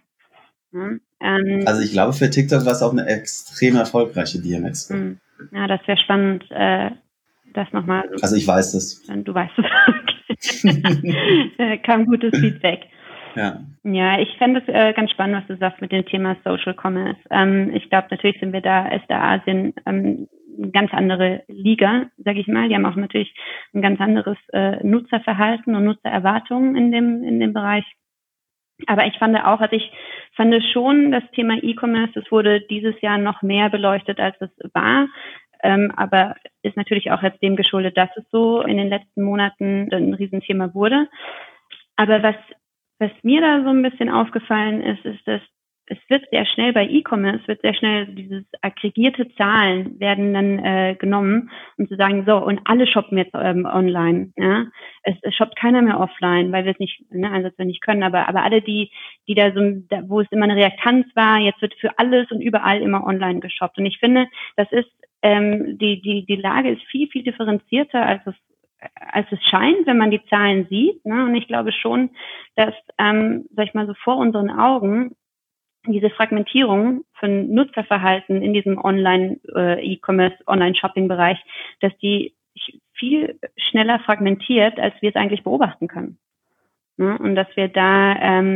Also ich glaube, für TikTok war es auch eine extrem erfolgreiche DMX. Ja, das wäre spannend, das nochmal. Also ich weiß das. Du weißt es. Okay. Kam gutes Feedback. Ja, ich fände es ganz spannend, was du sagst mit dem Thema Social Commerce. Ich glaube, natürlich ist da Asien eine ganz andere Liga, sage ich mal. Die haben auch natürlich ein ganz anderes Nutzerverhalten und Nutzererwartungen in dem Bereich. Aber ich fand schon das Thema E-Commerce, das wurde dieses Jahr noch mehr beleuchtet, als es war. Aber ist natürlich auch jetzt dem geschuldet, dass es so in den letzten Monaten ein Riesenthema wurde. Aber was mir da so ein bisschen aufgefallen ist, dass es wird sehr schnell bei E-Commerce, dieses aggregierte Zahlen werden dann genommen, um zu sagen, so, und alle shoppen jetzt online. Ja? Es shoppt keiner mehr offline, weil wir es nicht, nicht können, aber alle, die da wo es immer eine Reaktanz war, jetzt wird für alles und überall immer online geshoppt. Und ich finde, das ist, die Lage ist viel, viel differenzierter, als es scheint, wenn man die Zahlen sieht. Ne? Und ich glaube schon, dass, so vor unseren Augen diese Fragmentierung von Nutzerverhalten in diesem Online-E-Commerce, Online-Shopping-Bereich, dass die sich viel schneller fragmentiert, als wir es eigentlich beobachten können. Ne? Und dass wir da,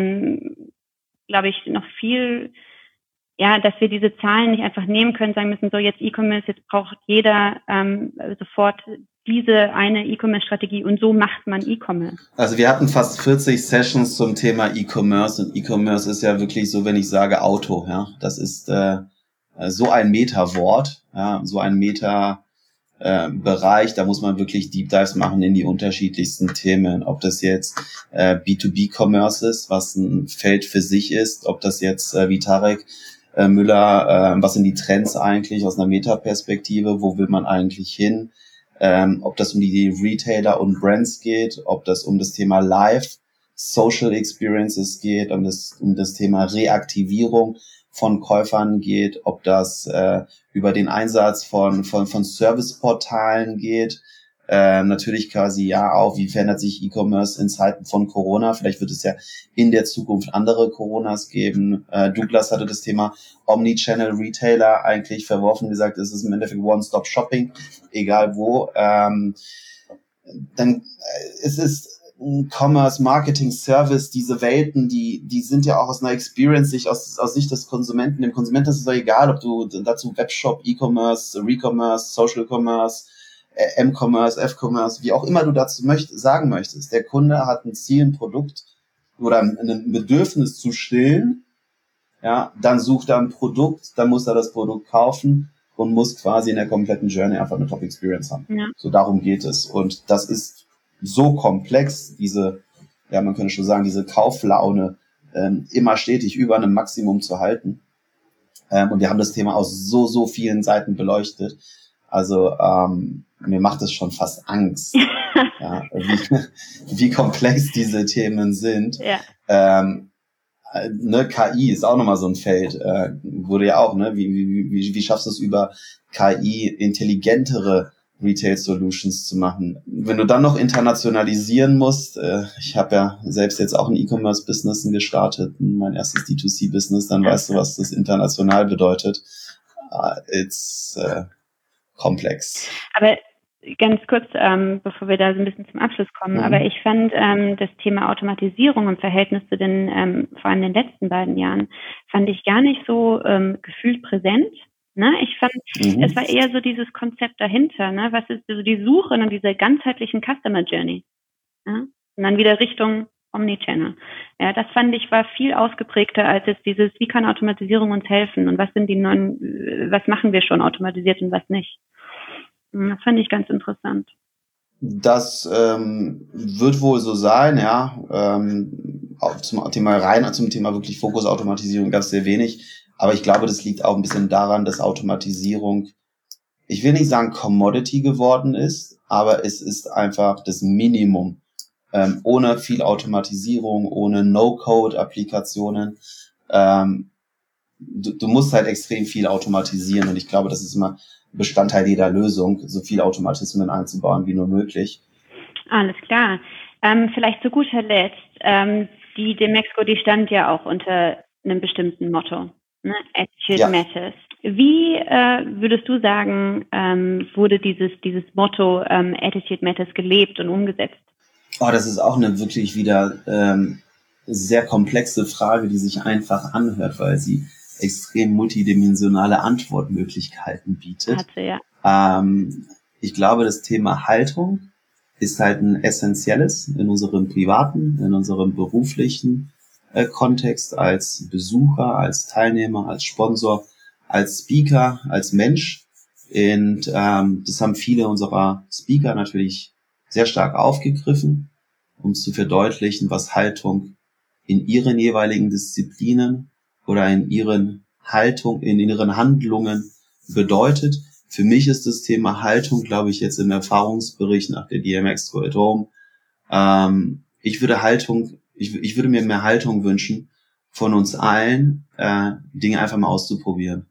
glaube ich, noch viel, dass wir diese Zahlen nicht einfach nehmen können, sagen müssen, so jetzt E-Commerce, jetzt braucht jeder sofort diese eine E-Commerce-Strategie und so macht man E-Commerce. Also wir hatten fast 40 Sessions zum Thema E-Commerce und E-Commerce ist ja wirklich so, wenn ich sage Auto, ja, das ist so ein Meta-Wort, ja, so ein Meta-Bereich, da muss man wirklich Deep Dives machen in die unterschiedlichsten Themen, ob das jetzt B2B-Commerce ist, was ein Feld für sich ist, ob das jetzt wie Tarek Müller, was sind die Trends eigentlich aus einer Meta-Perspektive, wo will man eigentlich hin, ob das um die Retailer und Brands geht, ob das um das Thema Live, Social Experiences geht, um das Thema Reaktivierung von Käufern geht, ob das über den Einsatz von Serviceportalen geht, natürlich quasi auch, wie verändert sich E-Commerce in Zeiten von Corona, vielleicht wird es ja in der Zukunft andere Coronas geben. Douglas hatte das Thema Omnichannel Retailer eigentlich verworfen, gesagt, es ist im Endeffekt One-Stop-Shopping, egal wo. Dann es ist Commerce, Marketing, Service, diese Welten, die sind ja auch aus einer Experience, aus Sicht des Konsumenten. Dem Konsumenten ist es doch egal, ob du dazu Webshop, E-Commerce, Recommerce, Social Commerce, M-Commerce, F-Commerce, wie auch immer du dazu sagen möchtest. Der Kunde hat ein Ziel, ein Produkt oder ein Bedürfnis zu stillen, ja, dann sucht er ein Produkt, dann muss er das Produkt kaufen und muss quasi in der kompletten Journey einfach eine Top-Experience haben. Ja. So darum geht es. Und das ist so komplex, man könnte schon sagen, diese Kauflaune immer stetig über einem Maximum zu halten. Und wir haben das Thema aus so vielen Seiten beleuchtet. Also mir macht es schon fast Angst, ja, wie komplex diese Themen sind. Ja. KI ist auch nochmal so ein Feld, wurde ja auch, ne? Wie schaffst du es über KI intelligentere Retail Solutions zu machen? Wenn du dann noch internationalisieren musst, ich habe ja selbst jetzt auch ein E-Commerce-Business gestartet, mein erstes D2C-Business, dann weißt du, was das international bedeutet. It's komplex. Aber ganz kurz, bevor wir da so ein bisschen zum Abschluss kommen, aber ich fand das Thema Automatisierung im Verhältnis zu den, vor allem den letzten beiden Jahren, fand ich gar nicht so gefühlt präsent. Ne? Ich fand, es war eher so dieses Konzept dahinter, ne? Was ist so die Suche nach dieser ganzheitlichen Customer Journey? Ja? Und dann wieder Richtung Omnichannel. Ja, das fand ich war viel ausgeprägter als jetzt dieses, wie kann Automatisierung uns helfen und was sind die neuen, was machen wir schon automatisiert und was nicht. Das fand ich ganz interessant. Das wird wohl so sein, ja. Zum Thema wirklich Fokusautomatisierung gab es sehr wenig. Aber ich glaube, das liegt auch ein bisschen daran, dass Automatisierung, ich will nicht sagen Commodity geworden ist, aber es ist einfach das Minimum. Ohne viel Automatisierung, ohne No-Code-Applikationen. Du musst halt extrem viel automatisieren und ich glaube, das ist immer Bestandteil jeder Lösung, so viel Automatismen einzubauen wie nur möglich. Alles klar. Vielleicht zu guter Letzt, die Demexco, die stand ja auch unter einem bestimmten Motto, ne? Attitude Matters. Wie würdest du sagen, wurde dieses Motto Attitude Matters gelebt und umgesetzt? Oh, das ist auch eine wirklich wieder sehr komplexe Frage, die sich einfach anhört, weil sie extrem multidimensionale Antwortmöglichkeiten bietet. Ich glaube, das Thema Haltung ist halt ein essentielles in unserem privaten, in unserem beruflichen Kontext als Besucher, als Teilnehmer, als Sponsor, als Speaker, als Mensch. Und das haben viele unserer Speaker natürlich sehr stark aufgegriffen, um zu verdeutlichen, was Haltung in ihren jeweiligen Disziplinen oder in ihren Handlungen bedeutet. Für mich ist das Thema Haltung, glaube ich, jetzt im Erfahrungsbericht nach der DMX at Home. Ich würde mir mehr Haltung wünschen von uns allen, Dinge einfach mal auszuprobieren.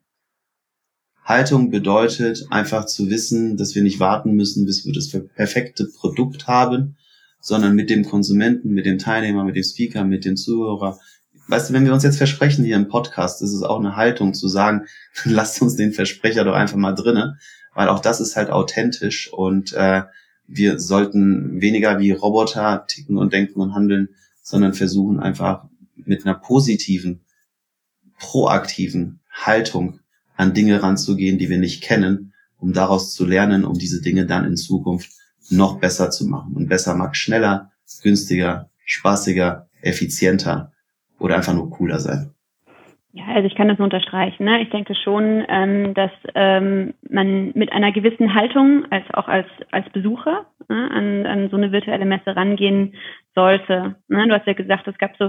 Haltung bedeutet einfach zu wissen, dass wir nicht warten müssen, bis wir das perfekte Produkt haben, sondern mit dem Konsumenten, mit dem Teilnehmer, mit dem Speaker, mit dem Zuhörer. Weißt du, wenn wir uns jetzt versprechen hier im Podcast, ist es auch eine Haltung zu sagen, lasst uns den Versprecher doch einfach mal drinne, weil auch das ist halt authentisch und wir sollten weniger wie Roboter ticken und denken und handeln, sondern versuchen einfach mit einer positiven, proaktiven Haltung an Dinge ranzugehen, die wir nicht kennen, um daraus zu lernen, um diese Dinge dann in Zukunft noch besser zu machen. Und besser mag schneller, günstiger, spaßiger, effizienter oder einfach nur cooler sein. Ja, also ich kann das nur unterstreichen. Ne? Ich denke schon, dass man mit einer gewissen Haltung, als Besucher, an so eine virtuelle Messe rangehen sollte. Ne? Du hast ja gesagt, es gab so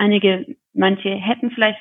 manche hätten vielleicht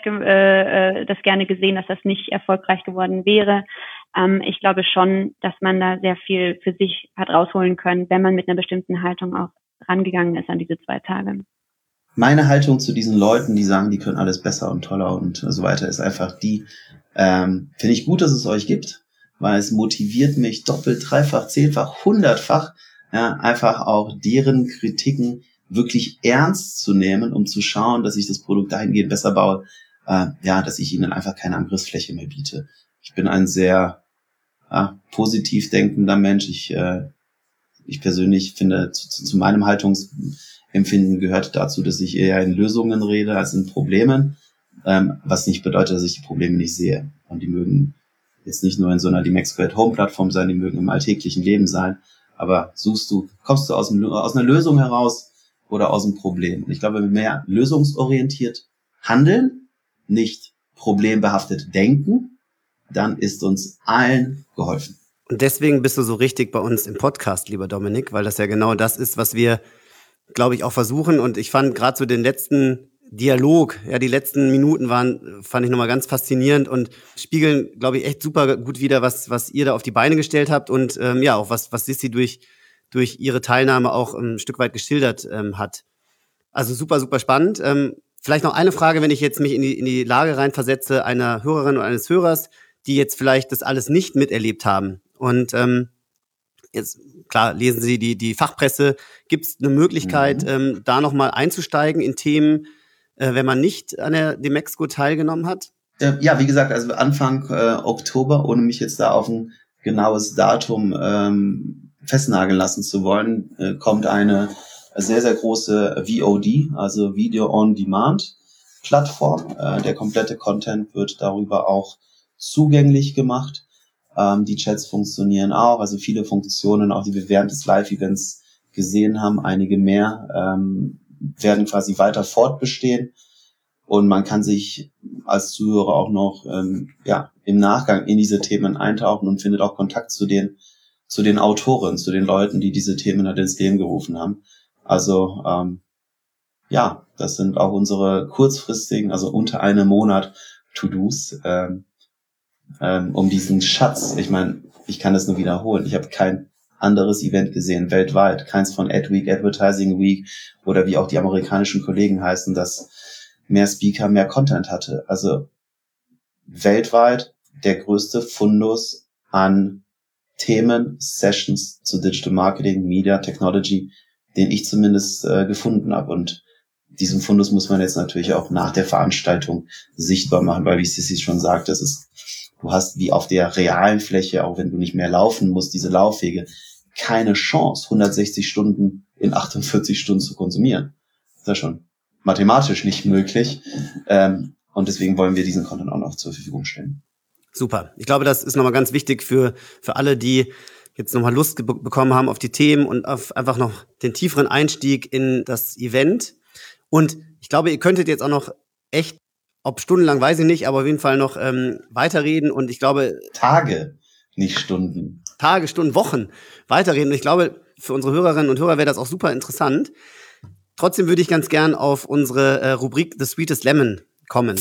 das gerne gesehen, dass das nicht erfolgreich geworden wäre. Ich glaube schon, dass man da sehr viel für sich hat rausholen können, wenn man mit einer bestimmten Haltung auch rangegangen ist an diese 2 Tage. Meine Haltung zu diesen Leuten, die sagen, die können alles besser und toller und so weiter, ist einfach die, finde ich gut, dass es euch gibt, weil es motiviert mich doppelt, dreifach, 10-fach, 100-fach, ja, einfach auch deren Kritiken wirklich ernst zu nehmen, um zu schauen, dass ich das Produkt dahingehend besser baue, dass ich ihnen einfach keine Angriffsfläche mehr biete. Ich bin ein sehr positiv denkender Mensch. Ich persönlich finde, zu meinem Haltungsempfinden gehört dazu, dass ich eher in Lösungen rede als in Problemen, was nicht bedeutet, dass ich die Probleme nicht sehe. Und die mögen jetzt nicht nur in so einer Demexco at Home Plattform sein, die mögen im alltäglichen Leben sein, aber kommst du aus einer Lösung heraus oder aus dem Problem. Und ich glaube, wenn wir mehr lösungsorientiert handeln, nicht problembehaftet denken, dann ist uns allen geholfen. Und deswegen bist du so richtig bei uns im Podcast, lieber Dominik, weil das ja genau das ist, was wir, glaube ich, auch versuchen. Und ich fand gerade so den letzten Dialog, ja, die letzten Minuten fand ich nochmal ganz faszinierend und spiegeln, glaube ich, echt super gut wider, was ihr da auf die Beine gestellt habt und ja, auch was Sissi durch ihre Teilnahme auch ein Stück weit geschildert hat. Also super, super spannend. Vielleicht noch eine Frage, wenn ich jetzt mich in die Lage reinversetze einer Hörerin oder eines Hörers, die jetzt vielleicht das alles nicht miterlebt haben. Und jetzt, klar, lesen Sie die Fachpresse. Gibt es eine Möglichkeit, da nochmal einzusteigen in Themen, wenn man nicht an der Demexco teilgenommen hat? Ja, wie gesagt, also Anfang Oktober, ohne mich jetzt da auf ein genaues Datum festnageln lassen zu wollen, kommt eine sehr, sehr große VOD, also Video on Demand Plattform. Der komplette Content wird darüber auch zugänglich gemacht. Die Chats funktionieren auch, also viele Funktionen, auch die wir während des Live-Events gesehen haben, einige mehr, werden quasi weiter fortbestehen. Und man kann sich als Zuhörer auch noch im Nachgang in diese Themen eintauchen und findet auch Kontakt zu den Autoren, zu den Leuten, die diese Themen halt ins Leben gerufen haben. Also das sind auch unsere kurzfristigen, also unter einem Monat To-Dos, um diesen Schatz. Ich meine, ich kann das nur wiederholen. Ich habe kein anderes Event gesehen weltweit, keins von Adweek, Advertising Week oder wie auch die amerikanischen Kollegen heißen, das mehr Speaker, mehr Content hatte. Also weltweit der größte Fundus an Themen, Sessions zu Digital Marketing, Media, Technology, den ich zumindest gefunden habe. Und diesen Fundus muss man jetzt natürlich auch nach der Veranstaltung sichtbar machen, weil, wie Sissi schon sagt, du hast wie auf der realen Fläche, auch wenn du nicht mehr laufen musst, diese Laufwege, keine Chance, 160 Stunden in 48 Stunden zu konsumieren. Das ist ja schon mathematisch nicht möglich. Und deswegen wollen wir diesen Content auch noch zur Verfügung stellen. Super. Ich glaube, das ist nochmal ganz wichtig für alle, die jetzt nochmal Lust bekommen haben auf die Themen und auf einfach noch den tieferen Einstieg in das Event. Und ich glaube, ihr könntet jetzt auch noch echt, ob stundenlang, weiß ich nicht, aber auf jeden Fall noch weiterreden. Und ich glaube... Tage, nicht Stunden. Tage, Stunden, Wochen weiterreden. Und ich glaube, für unsere Hörerinnen und Hörer wäre das auch super interessant. Trotzdem würde ich ganz gern auf unsere Rubrik The Sweetest Lemon kommen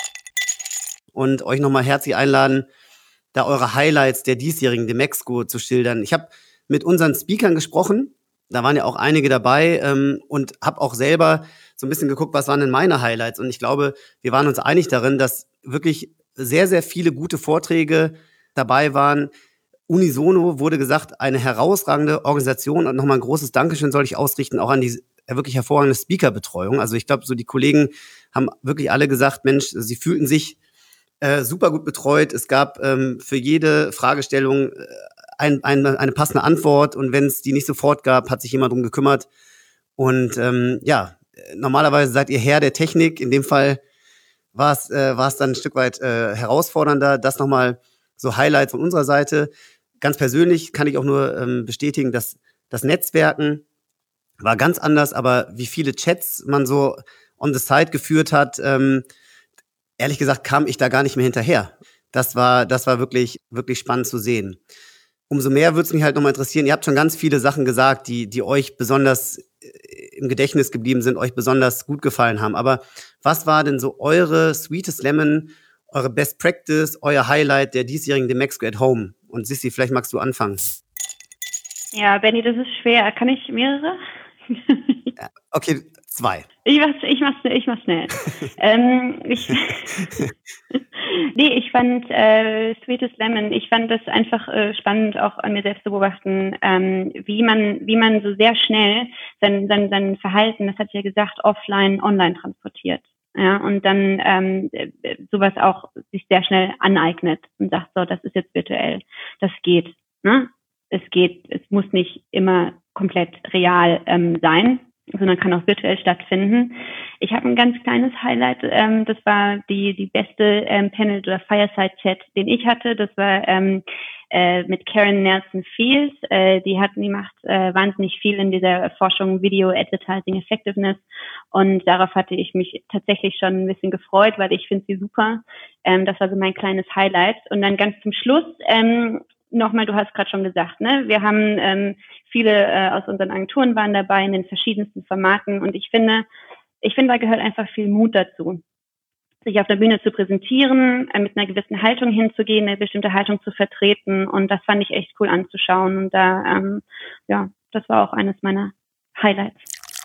und euch nochmal herzlich einladen, da eure Highlights der diesjährigen Demexco zu schildern. Ich habe mit unseren Speakern gesprochen, da waren ja auch einige dabei und habe auch selber so ein bisschen geguckt, was waren denn meine Highlights. Und ich glaube, wir waren uns einig darin, dass wirklich sehr, sehr viele gute Vorträge dabei waren. Unisono wurde gesagt, eine herausragende Organisation und nochmal ein großes Dankeschön soll ich ausrichten, auch an die wirklich hervorragende Speakerbetreuung. Also ich glaube, so die Kollegen haben wirklich alle gesagt, Mensch, sie fühlten sich super gut betreut. Es gab für jede Fragestellung eine passende Antwort und wenn es die nicht sofort gab, hat sich jemand drum gekümmert. Und normalerweise seid ihr Herr der Technik. In dem Fall war es dann ein Stück weit herausfordernder. Das nochmal so Highlight von unserer Seite. Ganz persönlich kann ich auch nur bestätigen, dass das Netzwerken war ganz anders, aber wie viele Chats man so on the side geführt hat, ehrlich gesagt kam ich da gar nicht mehr hinterher. Das war wirklich, wirklich spannend zu sehen. Umso mehr würde es mich halt nochmal interessieren, ihr habt schon ganz viele Sachen gesagt, die euch besonders im Gedächtnis geblieben sind, euch besonders gut gefallen haben. Aber was war denn so eure Sweetest Lemon, eure Best Practice, euer Highlight der diesjährigen Demexco at Home? Und Sissi, vielleicht magst du anfangen. Ja, Benni, das ist schwer. Kann ich mehrere? Okay, 2. Ich mach's schnell. Ich fand Sweetest Lemon, ich fand das einfach spannend, auch an mir selbst zu beobachten, wie man so sehr schnell sein Verhalten, das hat ja gesagt, offline, online transportiert. Ja, und dann sowas auch sich sehr schnell aneignet und sagt, so, das ist jetzt virtuell. Das geht. Ne? Es muss nicht immer komplett real sein. sondern kann auch virtuell stattfinden. Ich habe ein ganz kleines Highlight, das war die beste Panel- oder Fireside-Chat, den ich hatte. Das war mit Karen Nelson Fields. Die macht wahnsinnig viel in dieser Erforschung Video Advertising Effectiveness, und darauf hatte ich mich tatsächlich schon ein bisschen gefreut, weil ich finde sie super. Das war so mein kleines Highlight. Und dann ganz zum Schluss nochmal, du hast gerade schon gesagt, ne? Wir haben viele aus unseren Agenturen waren dabei in den verschiedensten Formaten, und ich finde, da gehört einfach viel Mut dazu, sich auf der Bühne zu präsentieren, mit einer gewissen Haltung hinzugehen, eine bestimmte Haltung zu vertreten, und das fand ich echt cool anzuschauen, und da, das war auch eines meiner Highlights.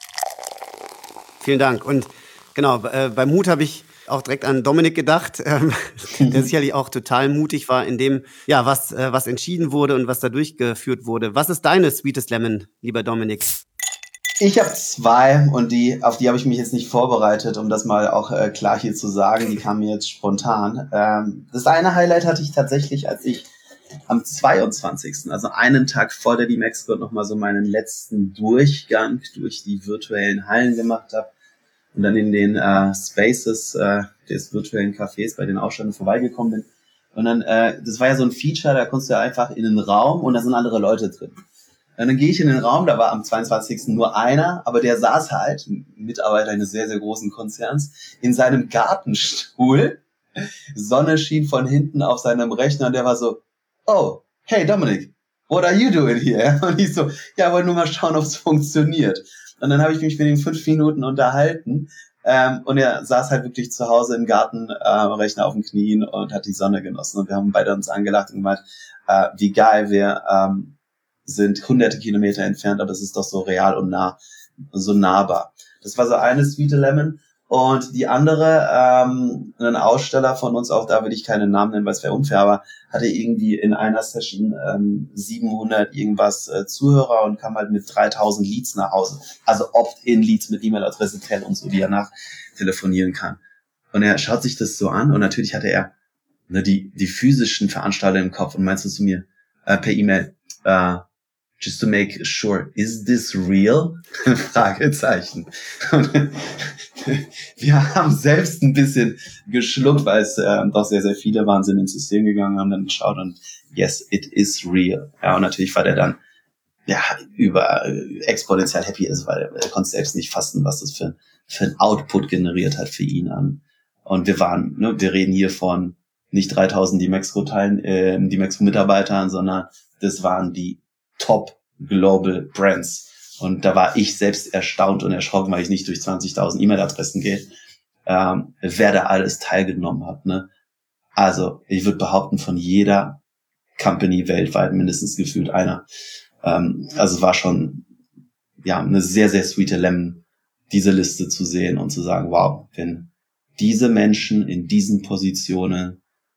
Vielen Dank. Und genau, bei Mut habe ich auch direkt an Dominik gedacht, der sicherlich auch total mutig war in dem, ja, was entschieden wurde und was da durchgeführt wurde. Was ist deine Sweetest Lemon, lieber Dominik? Ich habe 2, und auf die habe ich mich jetzt nicht vorbereitet, um das mal auch klar hier zu sagen. Die kamen mir jetzt spontan. Das eine Highlight hatte ich tatsächlich, als ich am 22., also einen Tag vor der DMEXCO, nochmal so meinen letzten Durchgang durch die virtuellen Hallen gemacht habe und dann in den Spaces des virtuellen Cafés bei den Ausstellungen vorbeigekommen bin. Und dann, das war ja so ein Feature, da konntest du einfach in den Raum und da sind andere Leute drin. Und dann gehe ich in den Raum, da war am 22. nur einer, aber der saß halt, ein Mitarbeiter eines sehr, sehr großen Konzerns, in seinem Gartenstuhl. Sonne schien von hinten auf seinem Rechner und der war so, oh, hey Dominic, what are you doing here? Und ich so, ja, wollte nur mal schauen, ob es funktioniert. Und dann habe ich mich mit ihm 5 Minuten unterhalten, und er saß halt wirklich zu Hause im Garten, Rechner auf den Knien und hat die Sonne genossen. Und wir haben beide uns angelacht und gemeint, wie geil, wir sind hunderte Kilometer entfernt, aber es ist doch so real und so nahbar. Das war so eine Sweet Lemon. Und die andere, ein Aussteller von uns, auch da will ich keinen Namen nennen, weil es wäre unfair, aber hatte irgendwie in einer Session 700 irgendwas Zuhörer und kam halt mit 3000 Leads nach Hause. Also Opt-in-Leads mit E-Mail-Adresse, Tel und so, die er nachtelefonieren kann. Und er schaut sich das so an und natürlich hatte er die physischen Veranstalter im Kopf und meinst du zu mir per E-Mail, just to make sure, is this real? Fragezeichen. Wir haben selbst ein bisschen geschluckt, weil es doch sehr, sehr viele waren, sind ins System gegangen, haben dann geschaut und yes, it is real. Ja, und natürlich war der dann exponentiell happy ist, weil er konnte selbst nicht fassen, was das für ein Output generiert hat für ihn an. Und wir reden hier von nicht 3000 DMEXCO-Mitarbeitern, sondern das waren die Top Global Brands. Und da war ich selbst erstaunt und erschrocken, weil ich nicht durch 20.000 E-Mail-Adressen gehe, wer da alles teilgenommen hat. Ne? Also ich würde behaupten, von jeder Company weltweit mindestens gefühlt einer. Also es war schon eine sehr, sehr sweete Lemon, diese Liste zu sehen und zu sagen, wow, wenn diese Menschen in diesen Positionen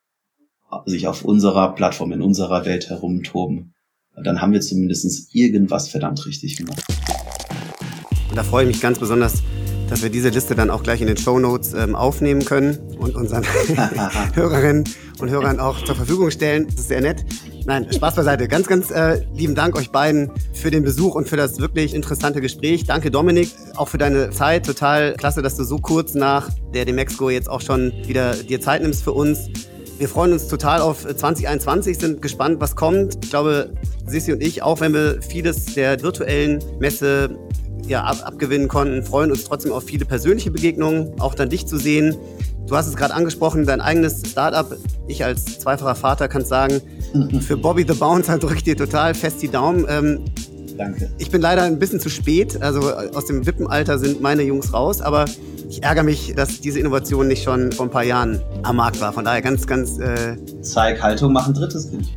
sich auf unserer Plattform, in unserer Welt herumtoben, dann haben wir zumindest irgendwas verdammt richtig gemacht. Und da freue ich mich ganz besonders, dass wir diese Liste dann auch gleich in den Shownotes aufnehmen können und unseren Hörerinnen und Hörern auch zur Verfügung stellen. Das ist sehr nett. Nein, Spaß beiseite. Ganz, ganz lieben Dank euch beiden für den Besuch und für das wirklich interessante Gespräch. Danke Dominik, auch für deine Zeit. Total klasse, dass du so kurz nach der DMEXCO jetzt auch schon wieder dir Zeit nimmst für uns. Wir freuen uns total auf 2021, sind gespannt, was kommt. Ich glaube, Sissi und ich, auch wenn wir vieles der virtuellen Messe abgewinnen konnten, freuen uns trotzdem auf viele persönliche Begegnungen, auch dann dich zu sehen. Du hast es gerade angesprochen, dein eigenes Startup. Ich als zweifacher Vater kann sagen, für Bobby the Bouncer drücke ich dir total fest die Daumen. Danke. Ich bin leider ein bisschen zu spät, also aus dem Wippenalter sind meine Jungs raus, aber ich ärgere mich, dass diese Innovation nicht schon vor ein paar Jahren am Markt war. Von daher ganz, ganz... Zeighaltung macht ein drittes Kind.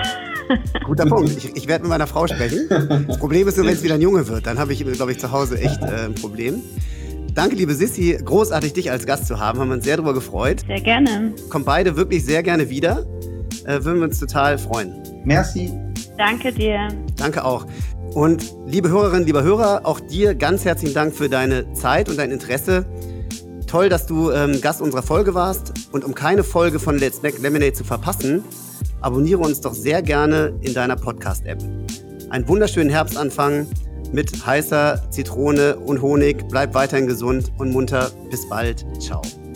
Guter Punkt. Ich werde mit meiner Frau sprechen. Das Problem ist nur, wenn es wieder ein Junge wird, dann habe ich, glaube ich, zu Hause echt ein Problem. Danke, liebe Sissi. Großartig, dich als Gast zu haben. Haben wir uns sehr darüber gefreut. Sehr gerne. Kommt beide wirklich sehr gerne wieder. Würden wir uns total freuen. Merci. Danke dir. Danke auch. Und liebe Hörerinnen, lieber Hörer, auch dir ganz herzlichen Dank für deine Zeit und dein Interesse. Toll, dass du Gast unserer Folge warst. Und um keine Folge von Let's Make Lemonade zu verpassen, abonniere uns doch sehr gerne in deiner Podcast-App. Einen wunderschönen Herbstanfang mit heißer Zitrone und Honig. Bleibt weiterhin gesund und munter. Bis bald. Ciao.